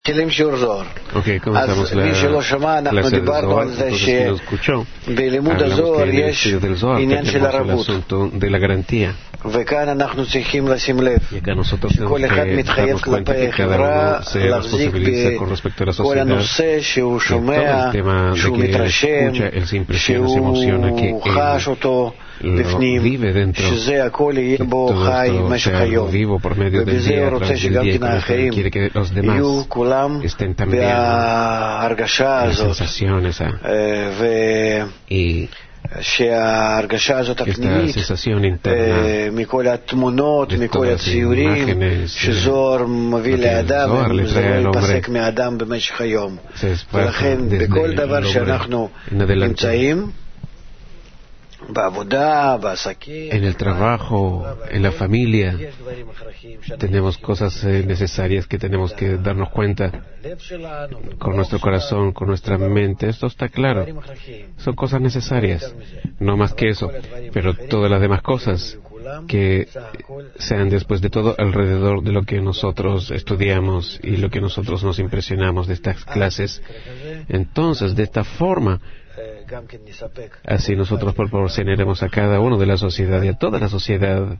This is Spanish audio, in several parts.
Ok, comenzamos la clase del Zohar. Entonces, quien no escuchó, hablamos que en el estudio del Zohar tenemos el asunto de la garantía. Y acá nosotros tenemos que darnos cuenta que cada uno se responsabiliza con respecto a la sociedad de todo el tema de que él escucha, él se impresiona, se emociona, que él lo vive dentro de todo esto, sea algo vivo por medio del día, a través del día, y con esto él quiere que los demás estén también en la sensación esa. Y esta sensación interna de todas las imágenes que el Zohar le trae al hombre se desplaza desde el hombre en adelante. En el trabajo, en la familia, tenemos cosas necesarias que tenemos que darnos cuenta con nuestro corazón, con nuestra mente. Esto está claro. Son cosas necesarias, no más que eso. Pero todas las demás cosas que sean después de todo alrededor de lo que nosotros estudiamos y lo que nosotros nos impresionamos de estas clases. Entonces, de esta forma, así nosotros proporcionaremos a cada uno de la sociedad y a toda la sociedad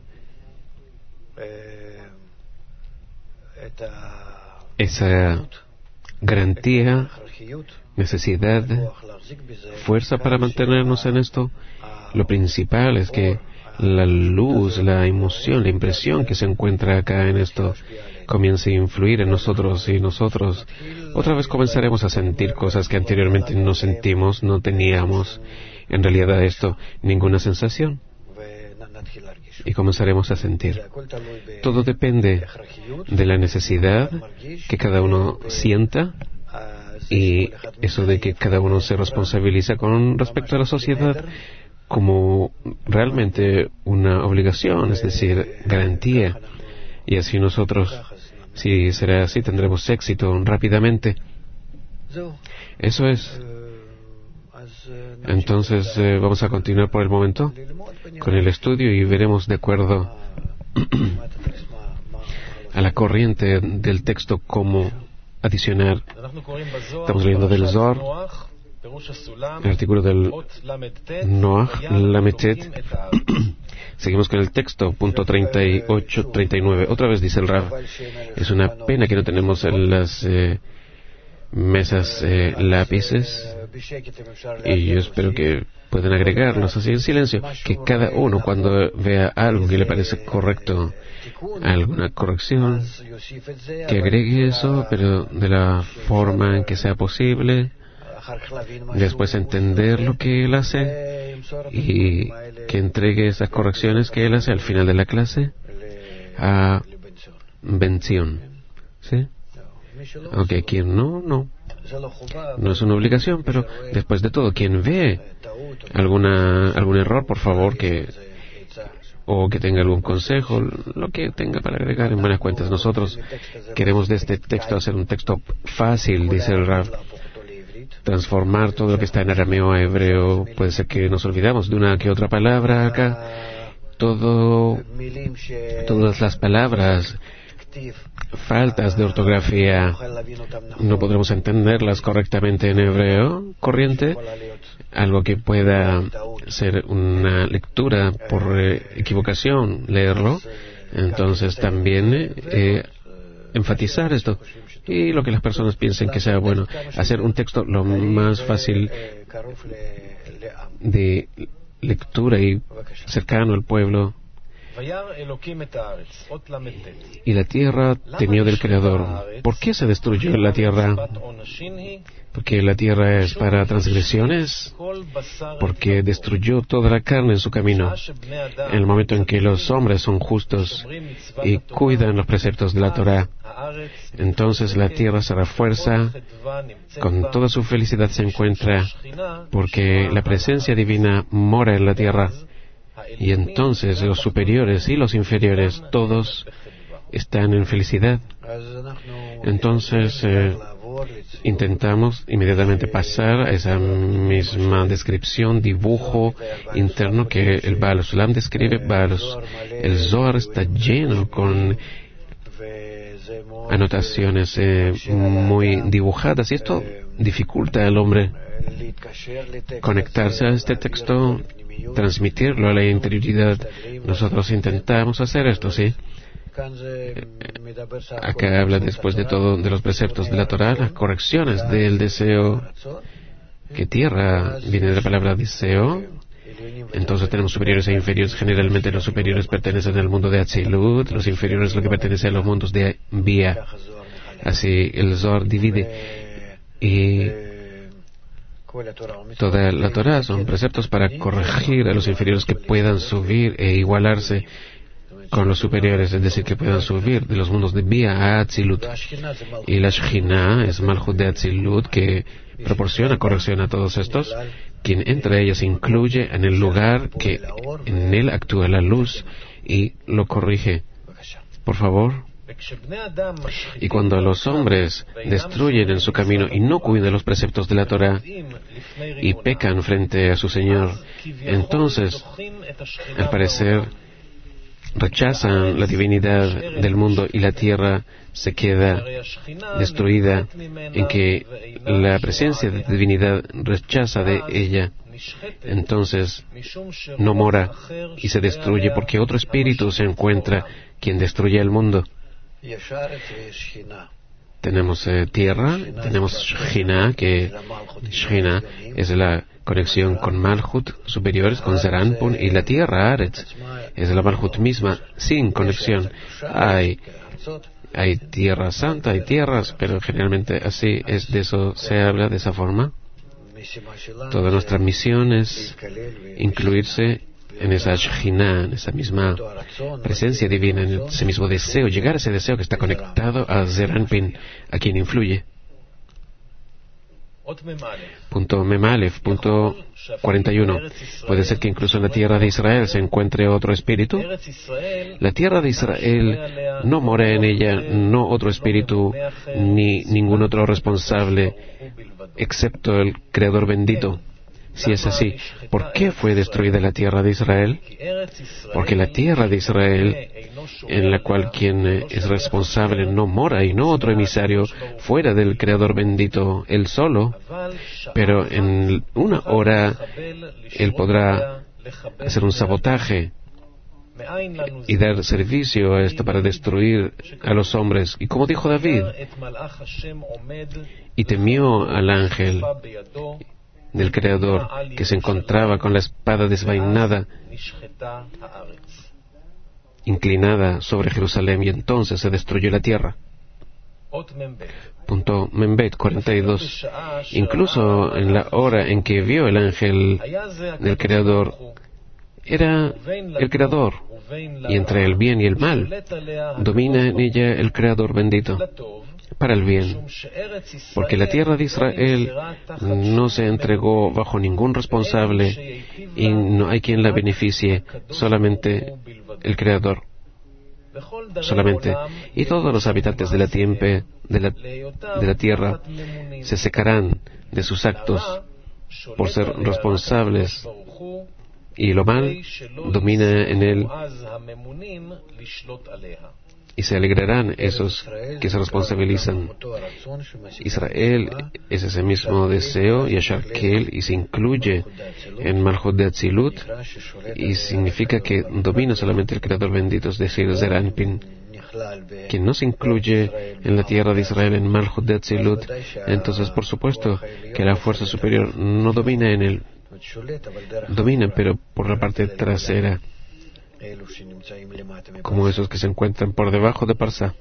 esa garantía, necesidad, fuerza para mantenernos en esto. Lo principal es que la luz, la emoción, la impresión que se encuentra acá en esto comience a influir en nosotros, y nosotros otra vez comenzaremos a sentir cosas que anteriormente no sentimos, no teníamos en realidad esto, ninguna sensación, y comenzaremos a sentir. Todo depende de la necesidad que cada uno sienta, y eso de que cada uno se responsabiliza con respecto a la sociedad como realmente una obligación, es decir, garantía. Y así nosotros, si será así, tendremos éxito rápidamente. Eso es. Entonces vamos a continuar por el momento con el estudio y veremos de acuerdo a la corriente del texto cómo adicionar. Estamos leyendo del Zohar, el artículo del Noach Lametet. Seguimos con el texto, punto 38-39. Otra vez dice el Rav, es una pena que no tenemos en las mesas lápices, y yo espero que puedan agregarlos así en silencio, que cada uno cuando vea algo que le parece correcto, alguna corrección, que agregue eso, pero de la forma en que sea posible. Después entender lo que él hace y que entregue esas correcciones que él hace al final de la clase a Benzion. ¿Sí? Aunque quien no es una obligación, pero después de todo, quien ve algún error, por favor, o que tenga algún consejo, lo que tenga para agregar en buenas cuentas. Nosotros queremos de este texto hacer un texto fácil, dice el Rav. Transformar todo lo que está en arameo a hebreo. Puede ser que nos olvidamos de una que otra palabra acá. Todas las palabras, faltas de ortografía, no podremos entenderlas correctamente en hebreo corriente. Algo que pueda ser una lectura por equivocación, leerlo. Entonces también enfatizar esto. Y lo que las personas piensen que sea bueno, hacer un texto lo más fácil de lectura y cercano al pueblo. Y la tierra temió del Creador. ¿Por qué se destruyó la tierra? Porque la tierra es para transgresiones, porque destruyó toda la carne en su camino. En el momento en que los hombres son justos y cuidan los preceptos de la Torah, entonces la tierra se refuerza, con toda su felicidad se encuentra, porque la presencia divina mora en la tierra. Y entonces los superiores y los inferiores, todos están en felicidad. Entonces intentamos inmediatamente pasar a esa misma descripción, dibujo interno que el Baal Sulam describe. El Zohar está lleno con anotaciones muy dibujadas, y esto dificulta al hombre conectarse a este texto, transmitirlo a la interioridad. Nosotros intentamos hacer esto, ¿sí? Acá habla después de todo de los preceptos de la Torá, las correcciones del deseo, que tierra viene de la palabra deseo. Entonces tenemos superiores e inferiores. Generalmente los superiores pertenecen al mundo de Atzilut, los inferiores lo que pertenece a los mundos de Bia. Así el Zohar divide, y toda la Torah son preceptos para corregir a los inferiores, que puedan subir e igualarse con los superiores, es decir, que puedan subir de los mundos de Bia a Atzilut. Y la Shekhinah es Malchut de Atzilut, que proporciona corrección a todos estos. Quien entre ellos incluye en el lugar que en él actúa la luz y lo corrige. Por favor. Y cuando los hombres destruyen en su camino y no cuidan los preceptos de la Torah y pecan frente a su Señor, entonces, al parecer, rechazan la divinidad del mundo y la tierra se queda destruida, en que la presencia de divinidad rechaza de ella. Entonces no mora y se destruye, porque otro espíritu se encuentra quien destruye el mundo. Tenemos tierra, tenemos Shekhinah, que Shekhinah es la conexión con Malchut superiores, con Zeranpun, y la tierra, Aretz, es la Malchut misma, sin conexión. Hay tierra santa, hay tierras, pero generalmente así es, de eso se habla de esa forma. Toda nuestra misión es incluirse en esa Shekhinah, en esa misma presencia divina, en ese mismo deseo, llegar a ese deseo que está conectado a Zeranpin, a quien influye. Punto Memalef, punto 41. ¿Puede ser que incluso en la tierra de Israel se encuentre otro espíritu? La tierra de Israel no mora en ella, no otro espíritu, ni ningún otro responsable, excepto el Creador bendito. Si es así, ¿por qué fue destruida la tierra de Israel? Porque la tierra de Israel, en la cual quien es responsable no mora y no otro emisario fuera del Creador bendito, él solo, pero en una hora él podrá hacer un sabotaje y dar servicio a esto para destruir a los hombres. Y como dijo David, y temió al ángel del Creador, que se encontraba con la espada desvainada, inclinada sobre Jerusalén, y entonces se destruyó la tierra. Punto Membet 42. Incluso en la hora en que vio el ángel del Creador, era el Creador, y entre el bien y el mal domina en ella el Creador bendito, para el bien, porque la tierra de Israel no se entregó bajo ningún responsable y no hay quien la beneficie, solamente el Creador, solamente. Y todos los habitantes de la tierra se secarán de sus actos por ser responsables, y lo mal domina en él, y se alegrarán esos que se responsabilizan. Israel es ese mismo deseo, Yashar Kel, y se incluye en Malchut de Atzilut, y significa que domina solamente el Creador bendito, es decir, Zeranpin. Quien no se incluye en la tierra de Israel en Malchut de Atzilut, entonces por supuesto que la fuerza superior no domina en él. Domina, pero por la parte trasera, como esos que se encuentran por debajo de Parsa.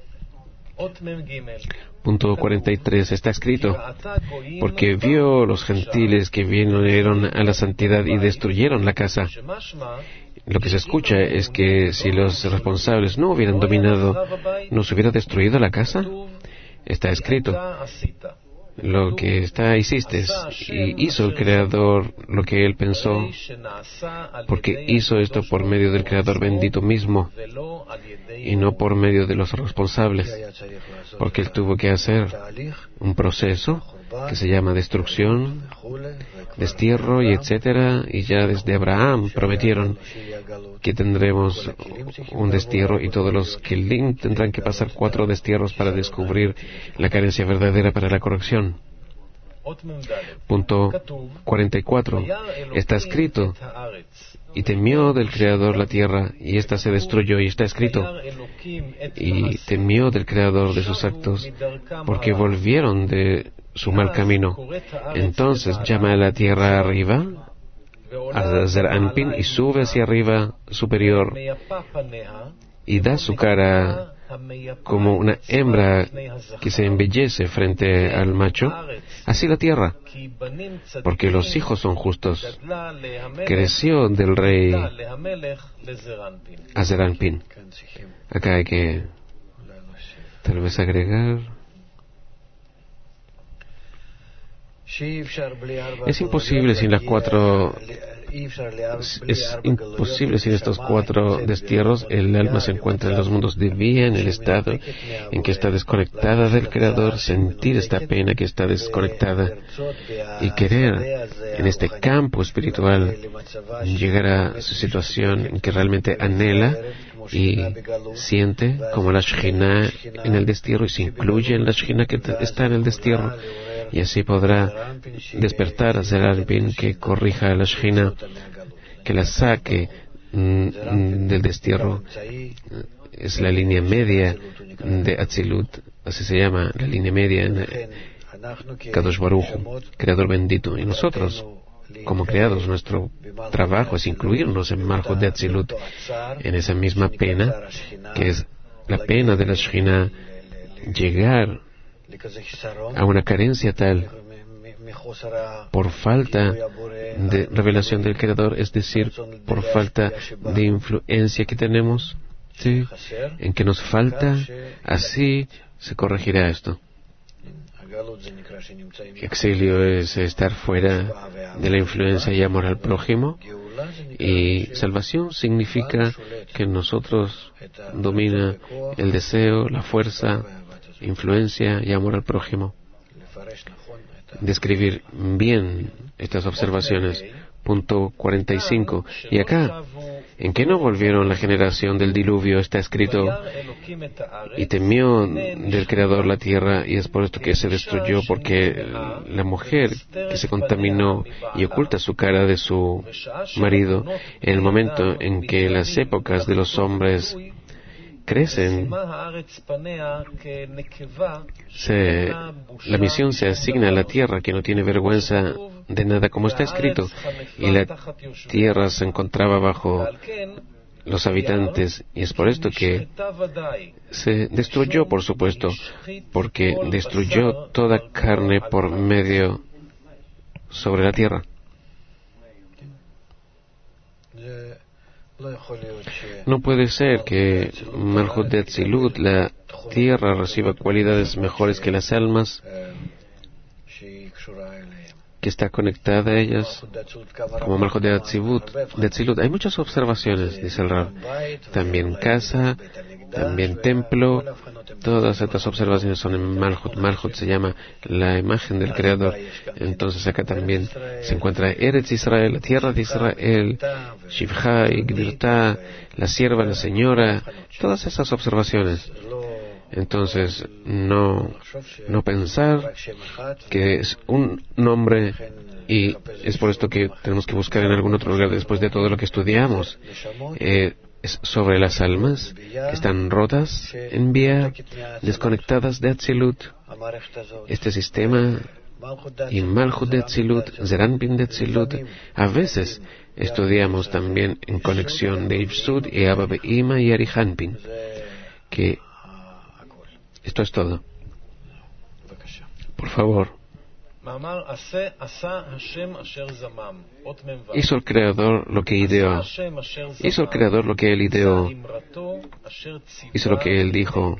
Punto 43. Está escrito: porque vio los gentiles que vinieron a la santidad y destruyeron la casa. Lo que se escucha es que si los responsables no hubieran dominado, ¿no se hubiera destruido la casa? Está escrito: lo que hiciste, y hizo el Creador lo que Él pensó, porque hizo esto por medio del Creador bendito mismo, y no por medio de los responsables, porque Él tuvo que hacer un proceso que se llama destrucción, destierro y etcétera, y ya desde Abraham prometieron que tendremos un destierro y todos los Kelim tendrán que pasar 4 destierros para descubrir la carencia verdadera para la corrección. Punto 44. Está escrito, y temió del Creador la tierra, y ésta se destruyó, y está escrito, y temió del Creador de sus actos, porque volvieron de su mal camino. Entonces llama a la tierra arriba, a Zeir Anpin, y sube hacia arriba superior, y da su cara como una hembra que se embellece frente al macho, así la tierra, porque los hijos son justos. Creció del rey a Zeir Anpin. Acá hay que tal vez agregar. Es imposible sin las 4. Es imposible sin estos 4 destierros. El alma se encuentra en los mundos de vía, en el estado en que está desconectada del Creador, sentir esta pena que está desconectada y querer en este campo espiritual llegar a su situación en que realmente anhela y siente como la Shekhinah en el destierro y se incluye en la Shekhinah que está en el destierro. Y así podrá despertar a Zeir Anpin, que corrija a la Shekhinah, que la saque del destierro. Es la línea media de Atzilut, así se llama, la línea media en Kadosh Baruch Hu, Creador bendito. Y nosotros, como creados, nuestro trabajo es incluirnos en Malchut de Atzilut, en esa misma pena, que es la pena de la Shekhinah, llegar a una carencia tal por falta de revelación del Creador, es decir, por falta de influencia que tenemos, ¿sí?, en que nos falta, así se corregirá esto. Exilio es estar fuera de la influencia y amor al prójimo, y salvación significa que en nosotros domina el deseo, la fuerza, influencia y amor al prójimo. Describir bien estas observaciones. Punto 45. Y acá, ¿en qué no volvieron la generación del diluvio? Está escrito, y temió del Creador la tierra, y es por esto que se destruyó, porque la mujer que se contaminó y oculta su cara de su marido, en el momento en que las épocas de los hombres crecen, la misión se asigna a la tierra, que no tiene vergüenza de nada, como está escrito, y la tierra se encontraba bajo los habitantes, y es por esto que se destruyó, por supuesto, porque destruyó toda carne por medio sobre la tierra. No puede ser que Malchut de Atzilut, la tierra, reciba cualidades mejores que las almas que está conectada a ellas, como Malchut de Atzilut. Hay muchas observaciones, dice el Rab. También casa, también templo. Todas estas observaciones son en Malchut. Malchut se llama la imagen del Creador. Entonces acá también se encuentra Eretz Israel, la tierra de Israel, Shivcha y Gvirta, la sierva, la señora. Todas esas observaciones. Entonces, no pensar que es un nombre, y es por esto que tenemos que buscar en algún otro lugar después de todo lo que estudiamos. Es sobre las almas que están rotas en vía, desconectadas de Atzilut. Este sistema y Malchut de Atzilut, Zeir Anpin de Atzilut, a veces estudiamos también en conexión de Ipsud y Abba Be'ima y Arich Anpin, que esto es todo. Por favor. Hizo el Creador lo que ideó. Hizo el Creador lo que Él ideó. Hizo lo que Él dijo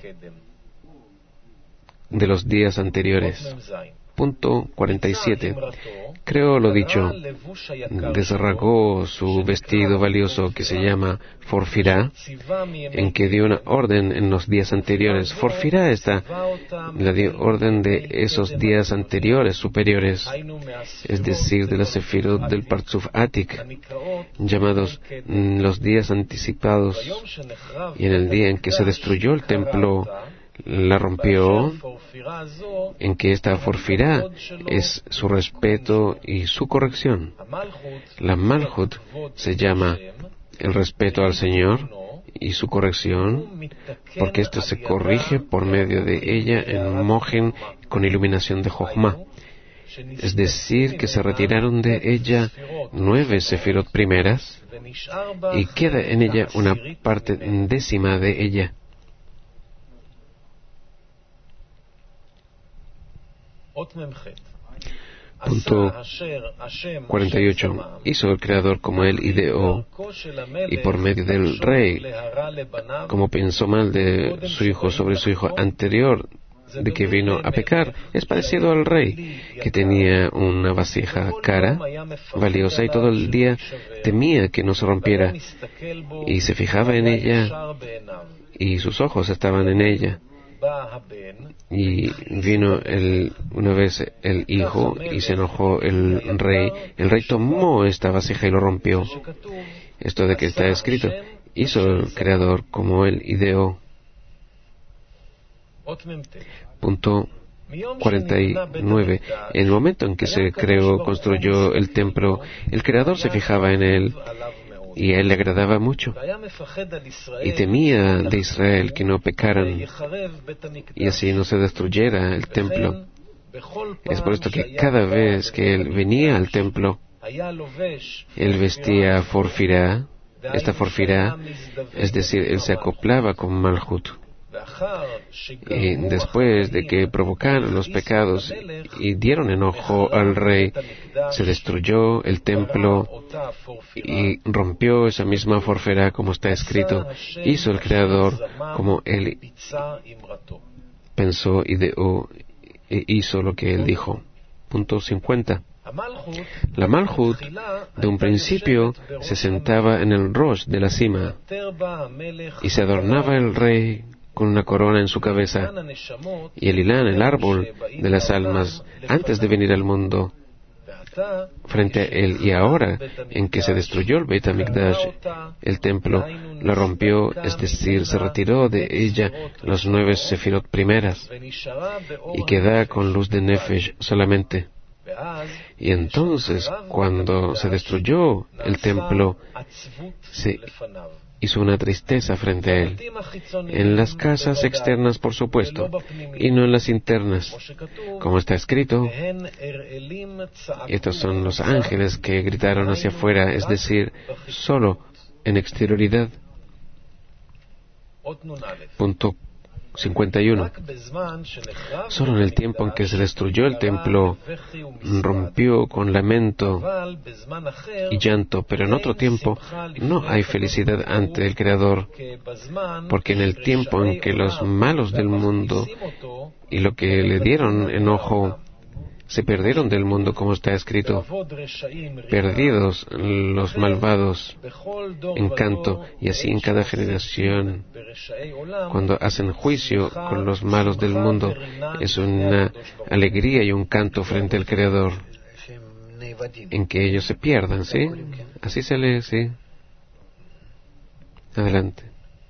de los días anteriores. Punto 47. creó lo dicho, desarragó su vestido valioso que se llama Forfirá, en que dio una orden en los días anteriores. Forfirá está la orden de esos días anteriores, superiores, es decir, de la Sefirot del Partzuf Atik, llamados los días anticipados. Y en el día en que se destruyó el templo, la rompió, en que esta Forfirá es su respeto y su corrección. La Malhut se llama el respeto al Señor y su corrección, porque esto se corrige por medio de ella en Mojen con iluminación de Jochma. Es decir, que se retiraron de ella 9 Sefirot primeras y queda en ella una parte décima de ella. Punto 48. Hizo el Creador como él ideó, y por medio del rey, como pensó mal de su hijo sobre su hijo anterior, de que vino a pecar, es parecido al rey, que tenía una vasija cara, valiosa, y todo el día temía que no se rompiera, y se fijaba en ella, y sus ojos estaban en ella. Y vino una vez el hijo y se enojó el rey. El rey tomó esta vasija y lo rompió. Esto de que está escrito, hizo el Creador como él ideó. Punto 49. En el momento en que se construyó el templo, el Creador se fijaba en él y a él le agradaba mucho, y temía de Israel que no pecaran y así no se destruyera el templo. Es por esto que cada vez que él venía al templo, él vestía Forfirá, esta Forfirá, es decir, él se acoplaba con Malhut. Y después de que provocaron los pecados y dieron enojo al rey, se destruyó el templo y rompió esa misma Forfirá, como está escrito. Hizo el Creador como él pensó, ideó e hizo lo que él dijo. Punto 50. La Malhut, de un principio, se sentaba en el Rosh de la cima y se adornaba el rey con una corona en su cabeza, y el Ilán, el árbol de las almas, antes de venir al mundo, frente a él. Y ahora, en que se destruyó el Beit HaMikdash, el templo, lo rompió, es decir, se retiró de ella los 9 Sefirot primeras, y queda con luz de Nefesh solamente. Y entonces, cuando se destruyó el templo, se hizo una tristeza frente a él, en las casas externas, por supuesto, y no en las internas, como está escrito. Y estos son los ángeles que gritaron hacia afuera, es decir, solo en exterioridad. Punto 51. Solo en el tiempo en que se destruyó el templo, rompió con lamento y llanto, pero en otro tiempo no hay felicidad ante el Creador, porque en el tiempo en que los malos del mundo y lo que le dieron enojo se perdieron del mundo, como está escrito, perdidos los malvados en canto, y así en cada generación, cuando hacen juicio con los malos del mundo, es una alegría y un canto frente al Creador, en que ellos se pierdan, ¿sí? Así se lee, ¿sí? Adelante.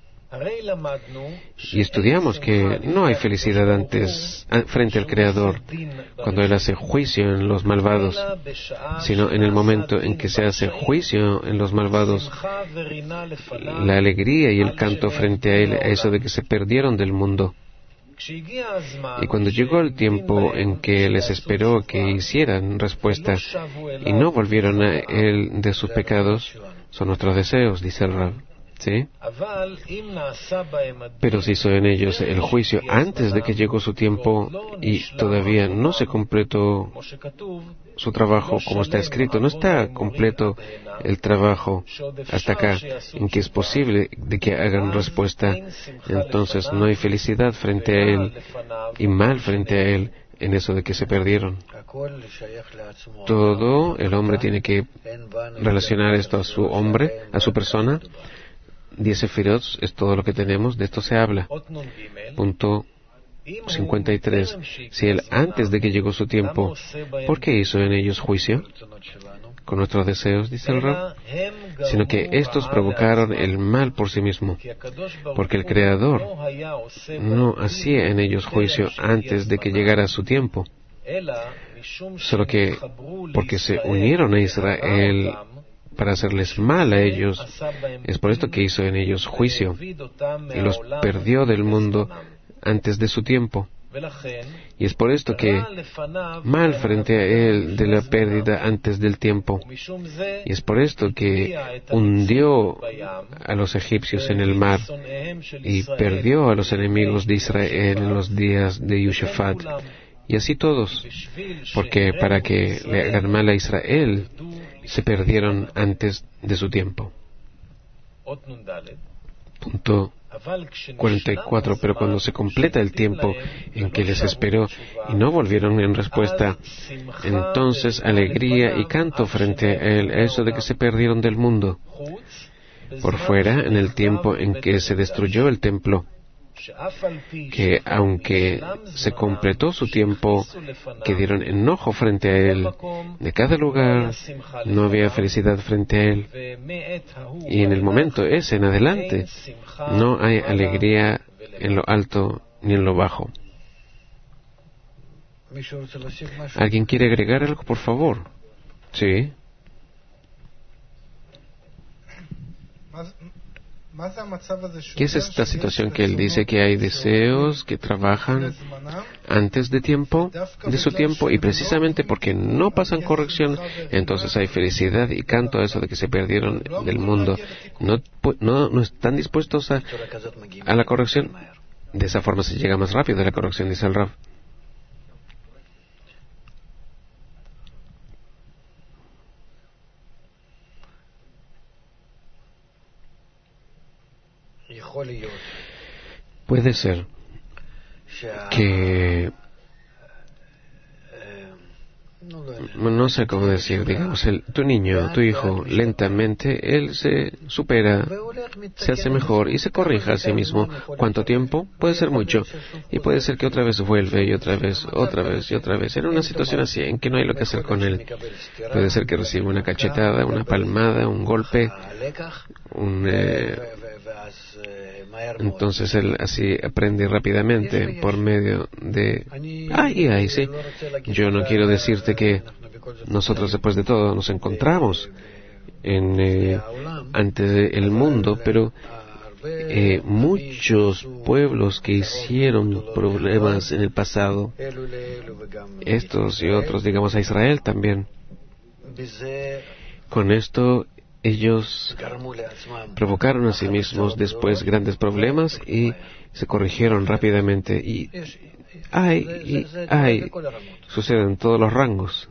Y estudiamos que no hay felicidad frente al Creador cuando Él hace juicio en los malvados, sino en el momento en que se hace juicio en los malvados, la alegría y el canto frente a Él, a eso de que se perdieron del mundo. Y cuando llegó el tiempo en que les esperó que hicieran respuesta y no volvieron a Él de sus pecados, son nuestros deseos, dice el Rab. ¿Sí? Pero se hizo en ellos el juicio antes de que llegó su tiempo y todavía no se completó su trabajo, como está escrito. No está completo el trabajo hasta acá, en que es posible de que hagan respuesta. Entonces no hay felicidad frente a Él y mal frente a Él en eso de que se perdieron. Todo el hombre tiene que relacionar esto a su hombre, a su persona. 10 sefirot es todo lo que tenemos, de esto se habla. Punto 53. Si él, antes de que llegó su tiempo, ¿por qué hizo en ellos juicio? Con nuestros deseos, dice el Rab, sino que estos provocaron el mal por sí mismo, porque el Creador no hacía en ellos juicio antes de que llegara su tiempo, solo que porque se unieron a Israel para hacerles mal a ellos, es por esto que hizo en ellos juicio y los perdió del mundo antes de su tiempo. Y es por esto que mal frente a él de la pérdida antes del tiempo. Y es por esto que hundió a los egipcios en el mar y perdió a los enemigos de Israel en los días de Yushafat. Y así todos, porque para que le hagan mal a Israel, se perdieron antes de su tiempo. Punto 44. Pero cuando se completa el tiempo en que les esperó y no volvieron en respuesta, entonces alegría y canto frente a él, eso de que se perdieron del mundo. Por fuera, en el tiempo en que se destruyó el templo, que aunque se completó su tiempo, que dieron enojo frente a él, de cada lugar no había felicidad frente a él. Y en el momento ese en adelante, no hay alegría en lo alto ni en lo bajo. ¿Alguien quiere agregar algo, por favor? Sí. ¿Qué es esta situación que él dice que hay deseos que trabajan antes de su tiempo, y precisamente porque no pasan corrección, entonces hay felicidad y canto a eso de que se perdieron del mundo? No están dispuestos a la corrección. De esa forma se llega más rápido a la corrección, dice el Rav. Puede ser que, no sé cómo decir, digamos, tu niño, tu hijo, lentamente, él se supera, se hace mejor y se corrige a sí mismo. ¿Cuánto tiempo? Puede ser mucho. Y puede ser que otra vez vuelve y otra vez y otra vez. En una situación así, en que no hay lo que hacer con él. Puede ser que reciba una cachetada, una palmada, un golpe, entonces él así aprende rápidamente por medio de... sí. Yo no quiero decirte que nosotros después de todo nos encontramos ante el mundo, pero muchos pueblos que hicieron problemas en el pasado, estos y otros, digamos a Israel también, con esto ellos provocaron a sí mismos después grandes problemas y se corrigieron rápidamente. Y sucede en todos los rangos.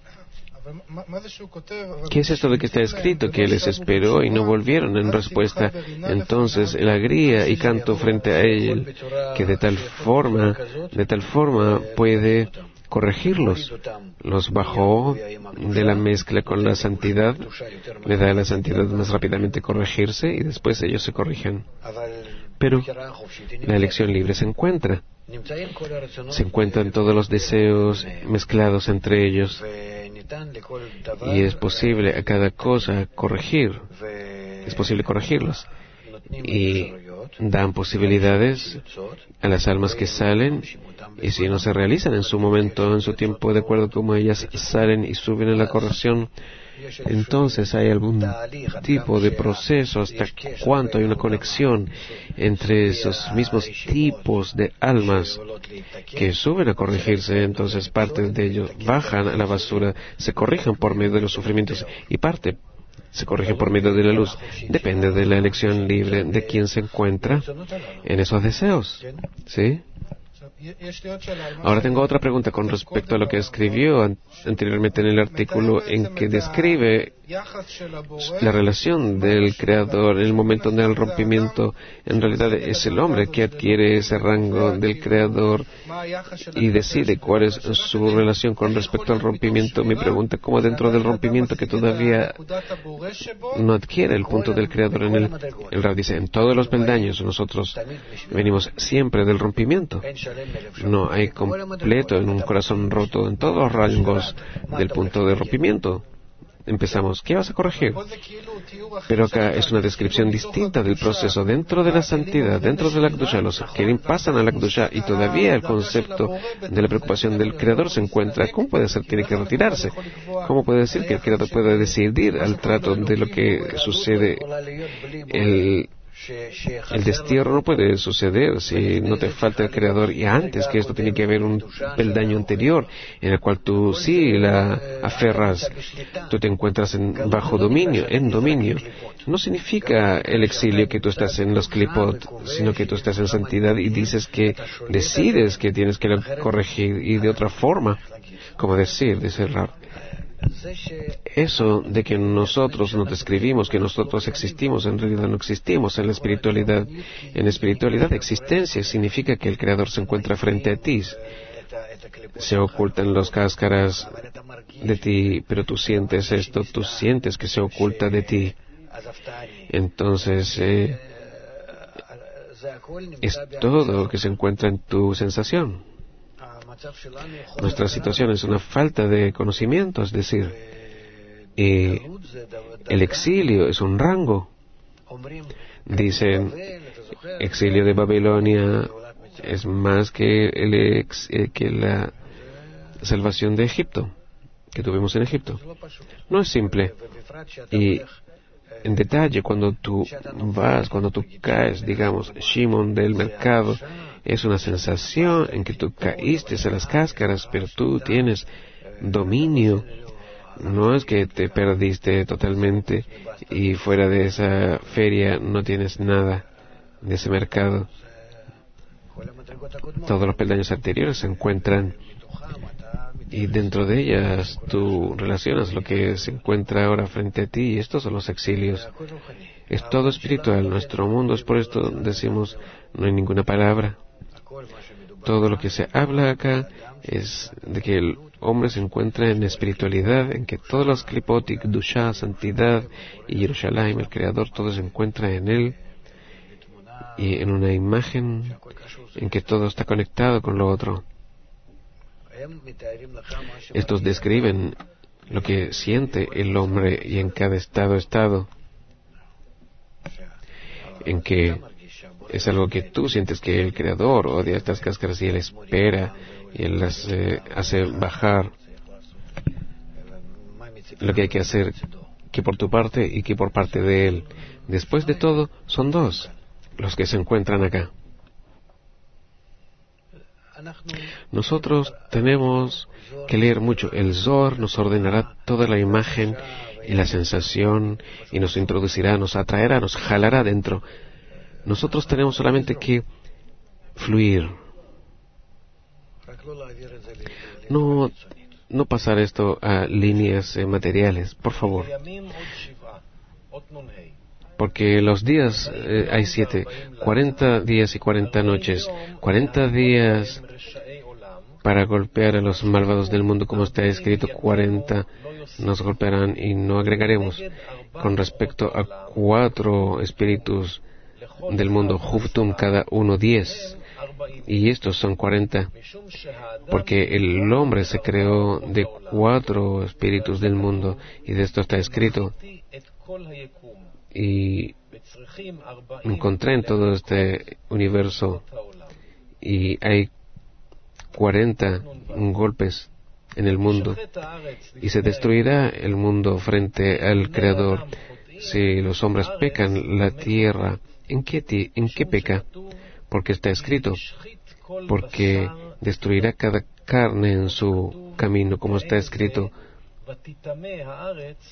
¿Qué es esto de que está escrito? Que les esperó y no volvieron en respuesta. Entonces el alegría y canto frente a él, que de tal forma puede corregirlos. Los bajó de la mezcla con la santidad, le da a la santidad más rápidamente corregirse y después ellos se corrigen. Pero la elección libre se encuentran todos los deseos mezclados entre ellos y es posible a cada cosa es posible corregirlos y dan posibilidades a las almas que salen, y si no se realizan en su momento, en su tiempo, de acuerdo a cómo ellas salen y suben a la corrección, entonces hay algún tipo de proceso hasta cuánto hay una conexión entre esos mismos tipos de almas que suben a corregirse. Entonces partes de ellos bajan a la basura, se corrigen por medio de los sufrimientos y parte se corrige por medio de la luz. Depende de la elección libre de quien se encuentra en esos deseos. ¿Sí? Ahora tengo otra pregunta con respecto a lo que escribió anteriormente en el artículo en que describe la relación del Creador en el momento del rompimiento. En realidad es el hombre que adquiere ese rango del Creador y decide cuál es su relación con respecto al rompimiento. Mi pregunta, ¿cómo dentro del rompimiento que todavía no adquiere el punto del Creador en él? El Rab dice, en todos los peldaños nosotros venimos siempre del rompimiento. No hay completo en un corazón roto en todos los rangos del punto de rompimiento. Empezamos, ¿qué vas a corregir? Pero acá es una descripción distinta del proceso dentro de la santidad, dentro de la Kedusha. Los Kelim pasan a la Kedusha y todavía el concepto de la preocupación del Creador se encuentra. ¿Cómo puede ser? Tiene que retirarse. ¿Cómo puede decir que el Creador puede decidir al trato de lo que sucede? El destierro no puede suceder si no te falta el Creador, y antes que esto tiene que haber un peldaño anterior en el cual tú sí la aferras, tú te encuentras bajo dominio, en dominio. No significa el exilio que tú estás en los klipot, sino que tú estás en santidad y dices que decides que tienes que corregir, y de otra forma, como dice el Rab, eso de que nosotros nos describimos, que nosotros existimos, en realidad no existimos en la espiritualidad. En la espiritualidad, existencia significa que el Creador se encuentra frente a ti. Se ocultan las cáscaras de ti, pero tú sientes esto, tú sientes que se oculta de ti. Entonces, es todo lo que se encuentra en tu sensación. Nuestra situación es una falta de conocimiento, es decir, el exilio es un rango. Dicen, exilio de Babilonia es más que la salvación de Egipto, que tuvimos en Egipto. No es simple. Y en detalle, cuando tú caes, digamos, Shimon del mercado, es una sensación en que tú caíste a las cáscaras, pero tú tienes dominio. No es que te perdiste totalmente y fuera de esa feria no tienes nada de ese mercado. Todos los peldaños anteriores se encuentran y dentro de ellas tú relacionas lo que se encuentra ahora frente a ti, y estos son los exilios. Es todo espiritual. Nuestro mundo es, por esto decimos, no hay ninguna palabra. Todo lo que se habla acá es de que el hombre se encuentra en espiritualidad, en que todos los klipot, Kedusha, santidad y Yerushalayim, el Creador, todo se encuentra en él, y en una imagen en que todo está conectado con lo otro. Estos describen lo que siente el hombre, y en cada estado, en que es algo que tú sientes que el Creador odia estas cáscaras y Él espera y Él las hace bajar. Lo que hay que hacer, que por tu parte y que por parte de Él. Después de todo, son dos los que se encuentran acá. Nosotros tenemos que leer mucho. El Zohar nos ordenará toda la imagen y la sensación y nos introducirá, nos atraerá, nos jalará dentro. Nosotros tenemos solamente que fluir. No pasar esto a líneas materiales, por favor. Porque los días hay 7, 40 días y 40 noches, 40 días para golpear a los malvados del mundo, como está escrito, 40 nos golpearán y no agregaremos. Con respecto a 4 espíritus del mundo, Juftum, cada uno 10, y estos son 40, porque el hombre se creó de 4 espíritus del mundo, y de esto está escrito. Y encontré en todo este universo, y hay 40 golpes en el mundo, y se destruirá el mundo frente al Creador. Si los hombres pecan, la tierra, ¿en qué peca? Porque está escrito, porque destruirá cada carne en su camino, como está escrito.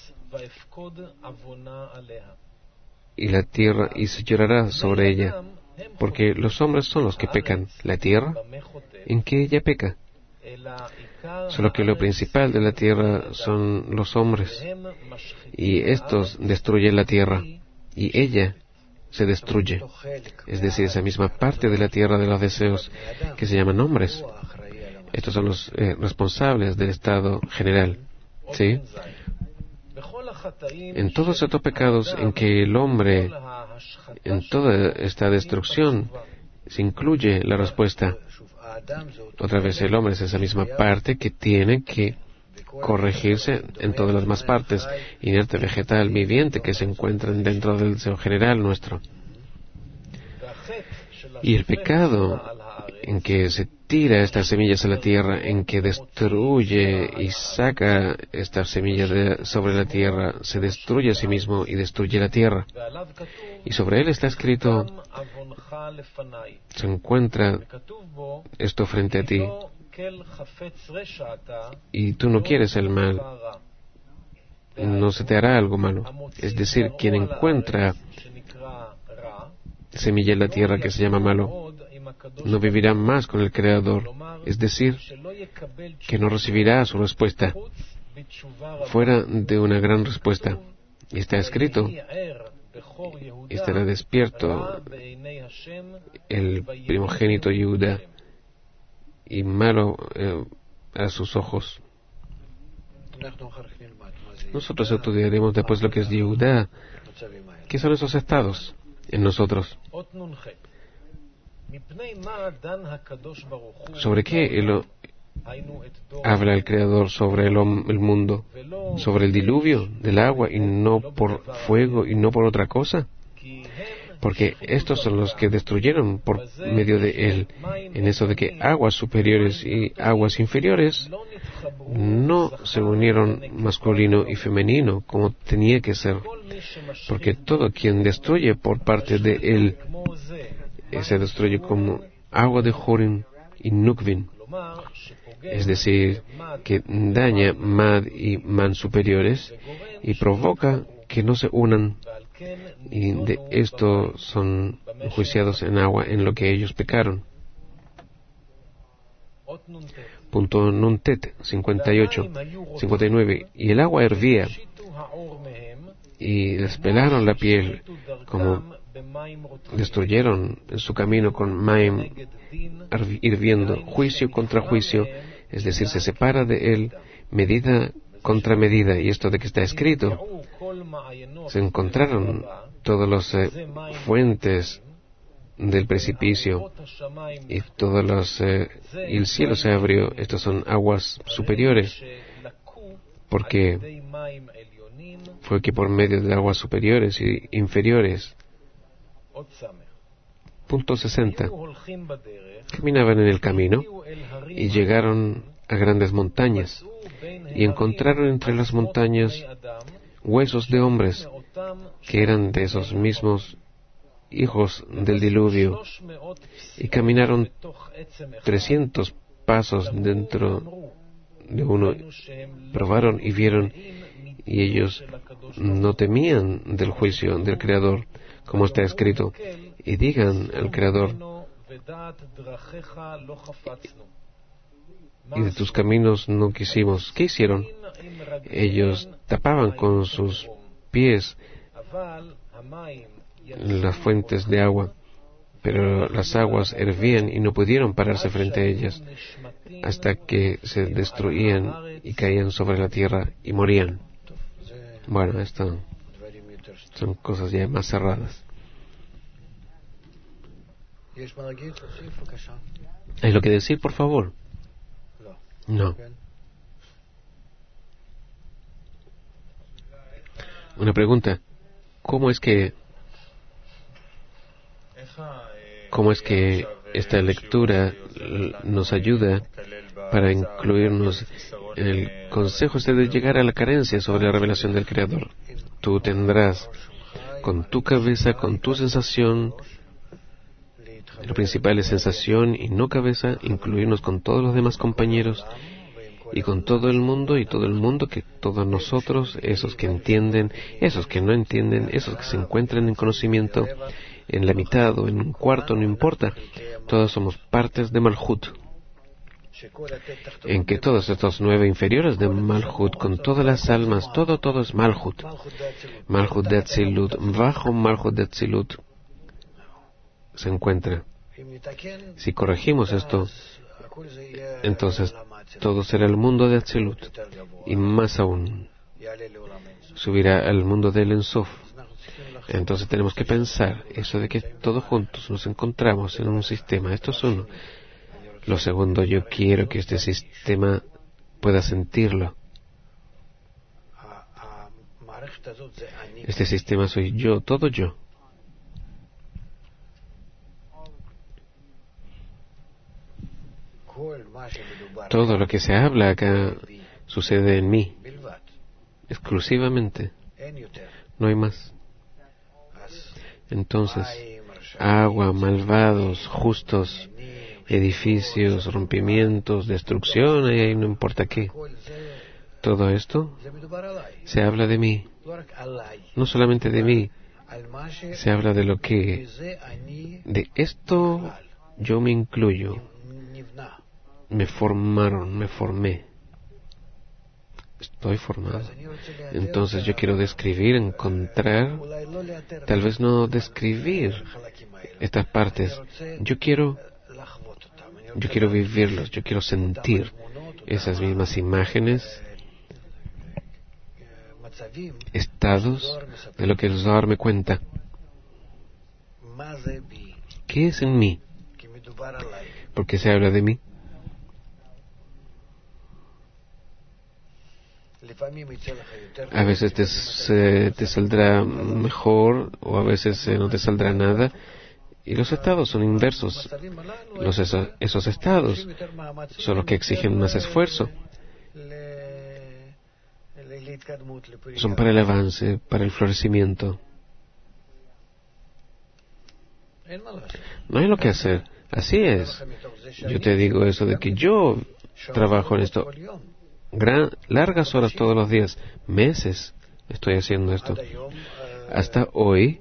Y la tierra, y se llorará sobre ella, porque los hombres son los que pecan. La tierra, ¿en qué ella peca? Solo que lo principal de la tierra son los hombres, y estos destruyen la tierra, y ella se destruye. Es decir, esa misma parte de la tierra de los deseos que se llaman hombres. Estos son los responsables del estado general. ¿Sí? En todos estos pecados en que el hombre, en toda esta destrucción, se incluye la respuesta. Otra vez el hombre es esa misma parte que tiene que corregirse en todas las demás partes, inerte, vegetal, viviente, que se encuentran dentro del deseo general nuestro. Y el pecado en que se tira estas semillas a la tierra, en que destruye y saca estas semillas sobre la tierra, se destruye a sí mismo y destruye la tierra. Y sobre él está escrito, se encuentra esto frente a ti, y tú no quieres el mal, no se te hará algo malo. Es decir, quien encuentra semilla en la tierra que se llama malo, no vivirá más con el Creador, es decir, que no recibirá su respuesta fuera de una gran respuesta. Y está escrito, estará despierto el primogénito Yehuda y malo a sus ojos. Nosotros estudiaremos después lo que es Yehuda. ¿Qué son esos estados en nosotros? ¿Sobre qué habla el Creador sobre el mundo? ¿Sobre el diluvio del agua y no por fuego y no por otra cosa? Porque estos son los que destruyeron por medio de él, en eso de que aguas superiores y aguas inferiores no se unieron masculino y femenino como tenía que ser, porque todo quien destruye por parte de él se destruye como agua de Jorim y Nukvin, es decir, que daña Mad y Man superiores y provoca que no se unan, y de esto son juiciados en agua en lo que ellos pecaron. Punto Nuntet 59. Y el agua hervía y les pelaron la piel, como destruyeron en su camino con Maim hirviendo, juicio contra juicio, es decir, se separa de él medida contra medida. Y esto de que está escrito, se encontraron todas las fuentes del precipicio y todas las y el cielo se abrió. Estas son aguas superiores, porque fue que por medio de aguas superiores y inferiores. Punto 60. Caminaban en el camino y llegaron a grandes montañas y encontraron entre las montañas huesos de hombres que eran de esos mismos hijos del diluvio, y caminaron 300 pasos dentro de uno, probaron y vieron, y ellos no temían del juicio del Creador, como está escrito, y digan al Creador, y de tus caminos no quisimos. ¿Qué hicieron? Ellos tapaban con sus pies las fuentes de agua, pero las aguas hervían y no pudieron pararse frente a ellas hasta que se destruían y caían sobre la tierra y morían. Bueno, esto son cosas ya más cerradas. ¿Hay lo que decir, por favor? No. Una pregunta. ¿Cómo es que esta lectura nos ayuda para incluirnos en el consejo de llegar a la carencia sobre la revelación del Creador? Tú tendrás con tu cabeza, con tu sensación, lo principal es sensación y no cabeza, incluirnos con todos los demás compañeros y con todo el mundo, que todos nosotros, esos que entienden, esos que no entienden, esos que se encuentran en conocimiento, en la mitad o en un cuarto, no importa. Todos somos partes de Malhut, en que todos estos 9 inferiores de Malhut, con todas las almas, todo es Malhut. Malhut de Atzilut, bajo Malhut de Atzilut se encuentra. Si corregimos esto, entonces todo será el mundo de Atzilut, y más aún subirá al mundo del En Sof. Entonces tenemos que pensar eso de que todos juntos nos encontramos en un sistema. Esto es uno. Lo segundo, yo quiero que este sistema pueda sentirlo. Este sistema soy yo, todo yo. Todo lo que se habla acá sucede en mí, exclusivamente. No hay más. Entonces, agua, malvados, justos, edificios, rompimientos, destrucción, y no importa qué. Todo esto se habla de mí. No solamente de mí, se habla de lo que... De esto yo me incluyo. Me formaron, me formé. Estoy formado. Entonces yo quiero describir, encontrar, tal vez no describir estas partes. Yo quiero vivirlos, yo quiero sentir esas mismas imágenes, estados de lo que el Zohar me cuenta. ¿Qué es en mí? ¿Por qué se habla de mí? A veces te saldrá mejor o a veces no te saldrá nada. Y los estados son inversos. Esos estados son los que exigen más esfuerzo. Son para el avance, para el florecimiento. No hay lo que hacer. Así es. Yo te digo eso de que yo trabajo en esto. Largas horas todos los días, meses estoy haciendo esto. Hasta hoy,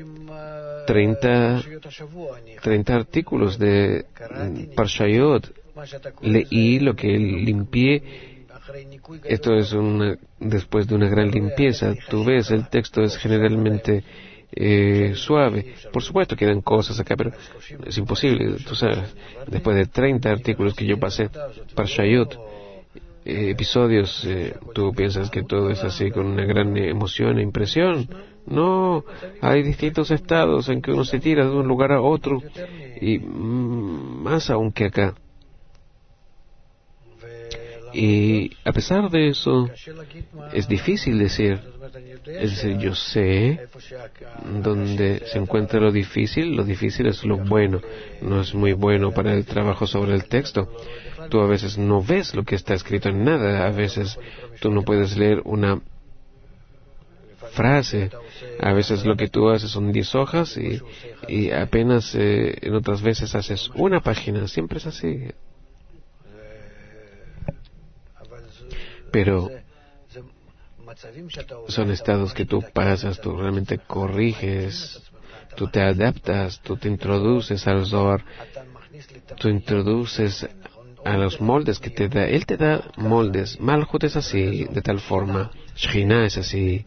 30 artículos de Parshayot. Leí lo que limpié. Esto es después de una gran limpieza. Tú ves, el texto es generalmente suave. Por supuesto quedan cosas acá, pero es imposible. Tú sabes, después de 30 artículos que yo pasé, Parshayot, episodios, tú piensas que todo es así con una gran emoción e impresión. No, hay distintos estados en que uno se tira de un lugar a otro, y más aún que acá. Y a pesar de eso, es difícil decir. Es decir, yo sé dónde se encuentra lo difícil es lo bueno. No es muy bueno para el trabajo sobre el texto. Tú a veces no ves lo que está escrito en nada. A veces tú no puedes leer una frase. A veces lo que tú haces son 10 hojas y apenas en otras veces haces una página. Siempre es así. Pero son estados que tú pasas, tú realmente corriges, tú te adaptas, tú te introduces al Zohar, tú introduces a los moldes que te da. Él te da moldes. Malhut es así, de tal forma. Shekhinah es así.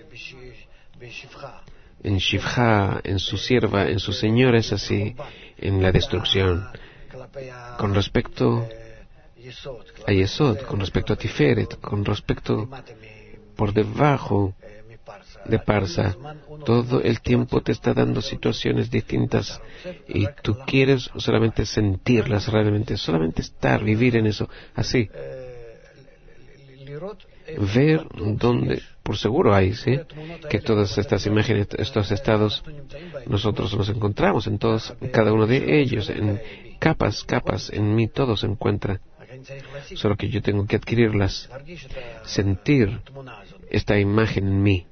En Shivcha, en su sierva, en su Señor es así. En la destrucción. Con respecto a Yesod, con respecto a Tiferet, con respecto por debajo de Parsa, todo el tiempo te está dando situaciones distintas y tú quieres solamente sentirlas realmente, solamente estar, vivir en eso, así. Ver dónde, por seguro hay, ¿sí? Que todas estas imágenes, estos estados, nosotros nos encontramos en todos, cada uno de ellos, en capas, en mí todo se encuentra. Solo que yo tengo que adquirirlas, sentir esta imagen en mí.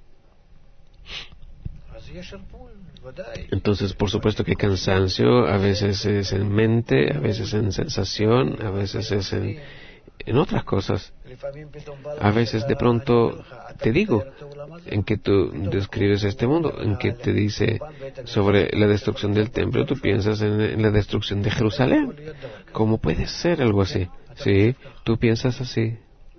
Entonces, por supuesto que cansancio, a veces es en mente, a veces en sensación, a veces es en otras cosas. A veces de pronto te digo en que tú describes este mundo, en que te dice sobre la destrucción del templo, tú piensas en la destrucción de Jerusalén. ¿Cómo puede ser algo así? Sí, tú piensas así.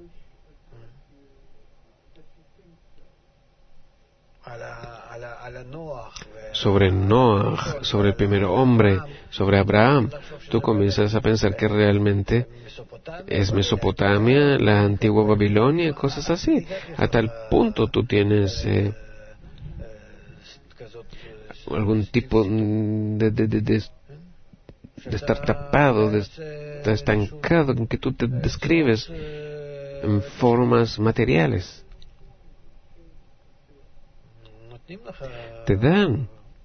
Sobre Noah, sobre el primer hombre, sobre Abraham, tú comienzas a pensar que realmente es Mesopotamia, la antigua Babilonia, cosas así. A tal punto tú tienes algún tipo de estar tapado, de estar estancado, en que tú te describes en formas materiales. Te dan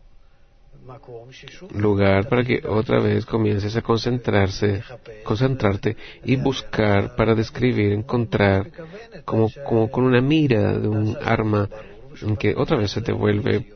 lugar para que otra vez comiences a concentrarte y buscar para describir, encontrar, como con una mira de un arma, en que otra vez se te vuelve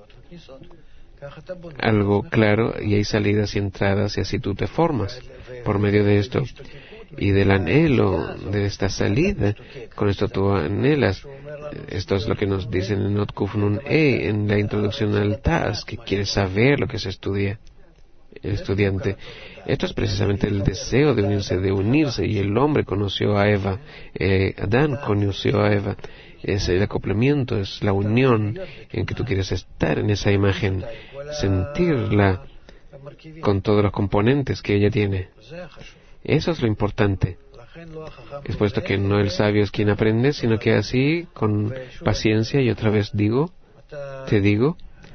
algo claro y hay salidas y entradas y así tú te formas por medio de esto. Y del anhelo de esta salida, con esto tú anhelas. Esto es lo que nos dicen en Notkuf Nun E, en la introducción al Taz, que quiere saber lo que se estudia el estudiante. Esto es precisamente el deseo de unirse, y el hombre conoció a Eva, Adán conoció a Eva. Es el acoplamiento, es la unión en que tú quieres estar en esa imagen, sentirla con todos los componentes que ella tiene. Eso es lo importante. Es puesto que no el sabio es quien aprende, sino que así, con paciencia, y otra vez te digo,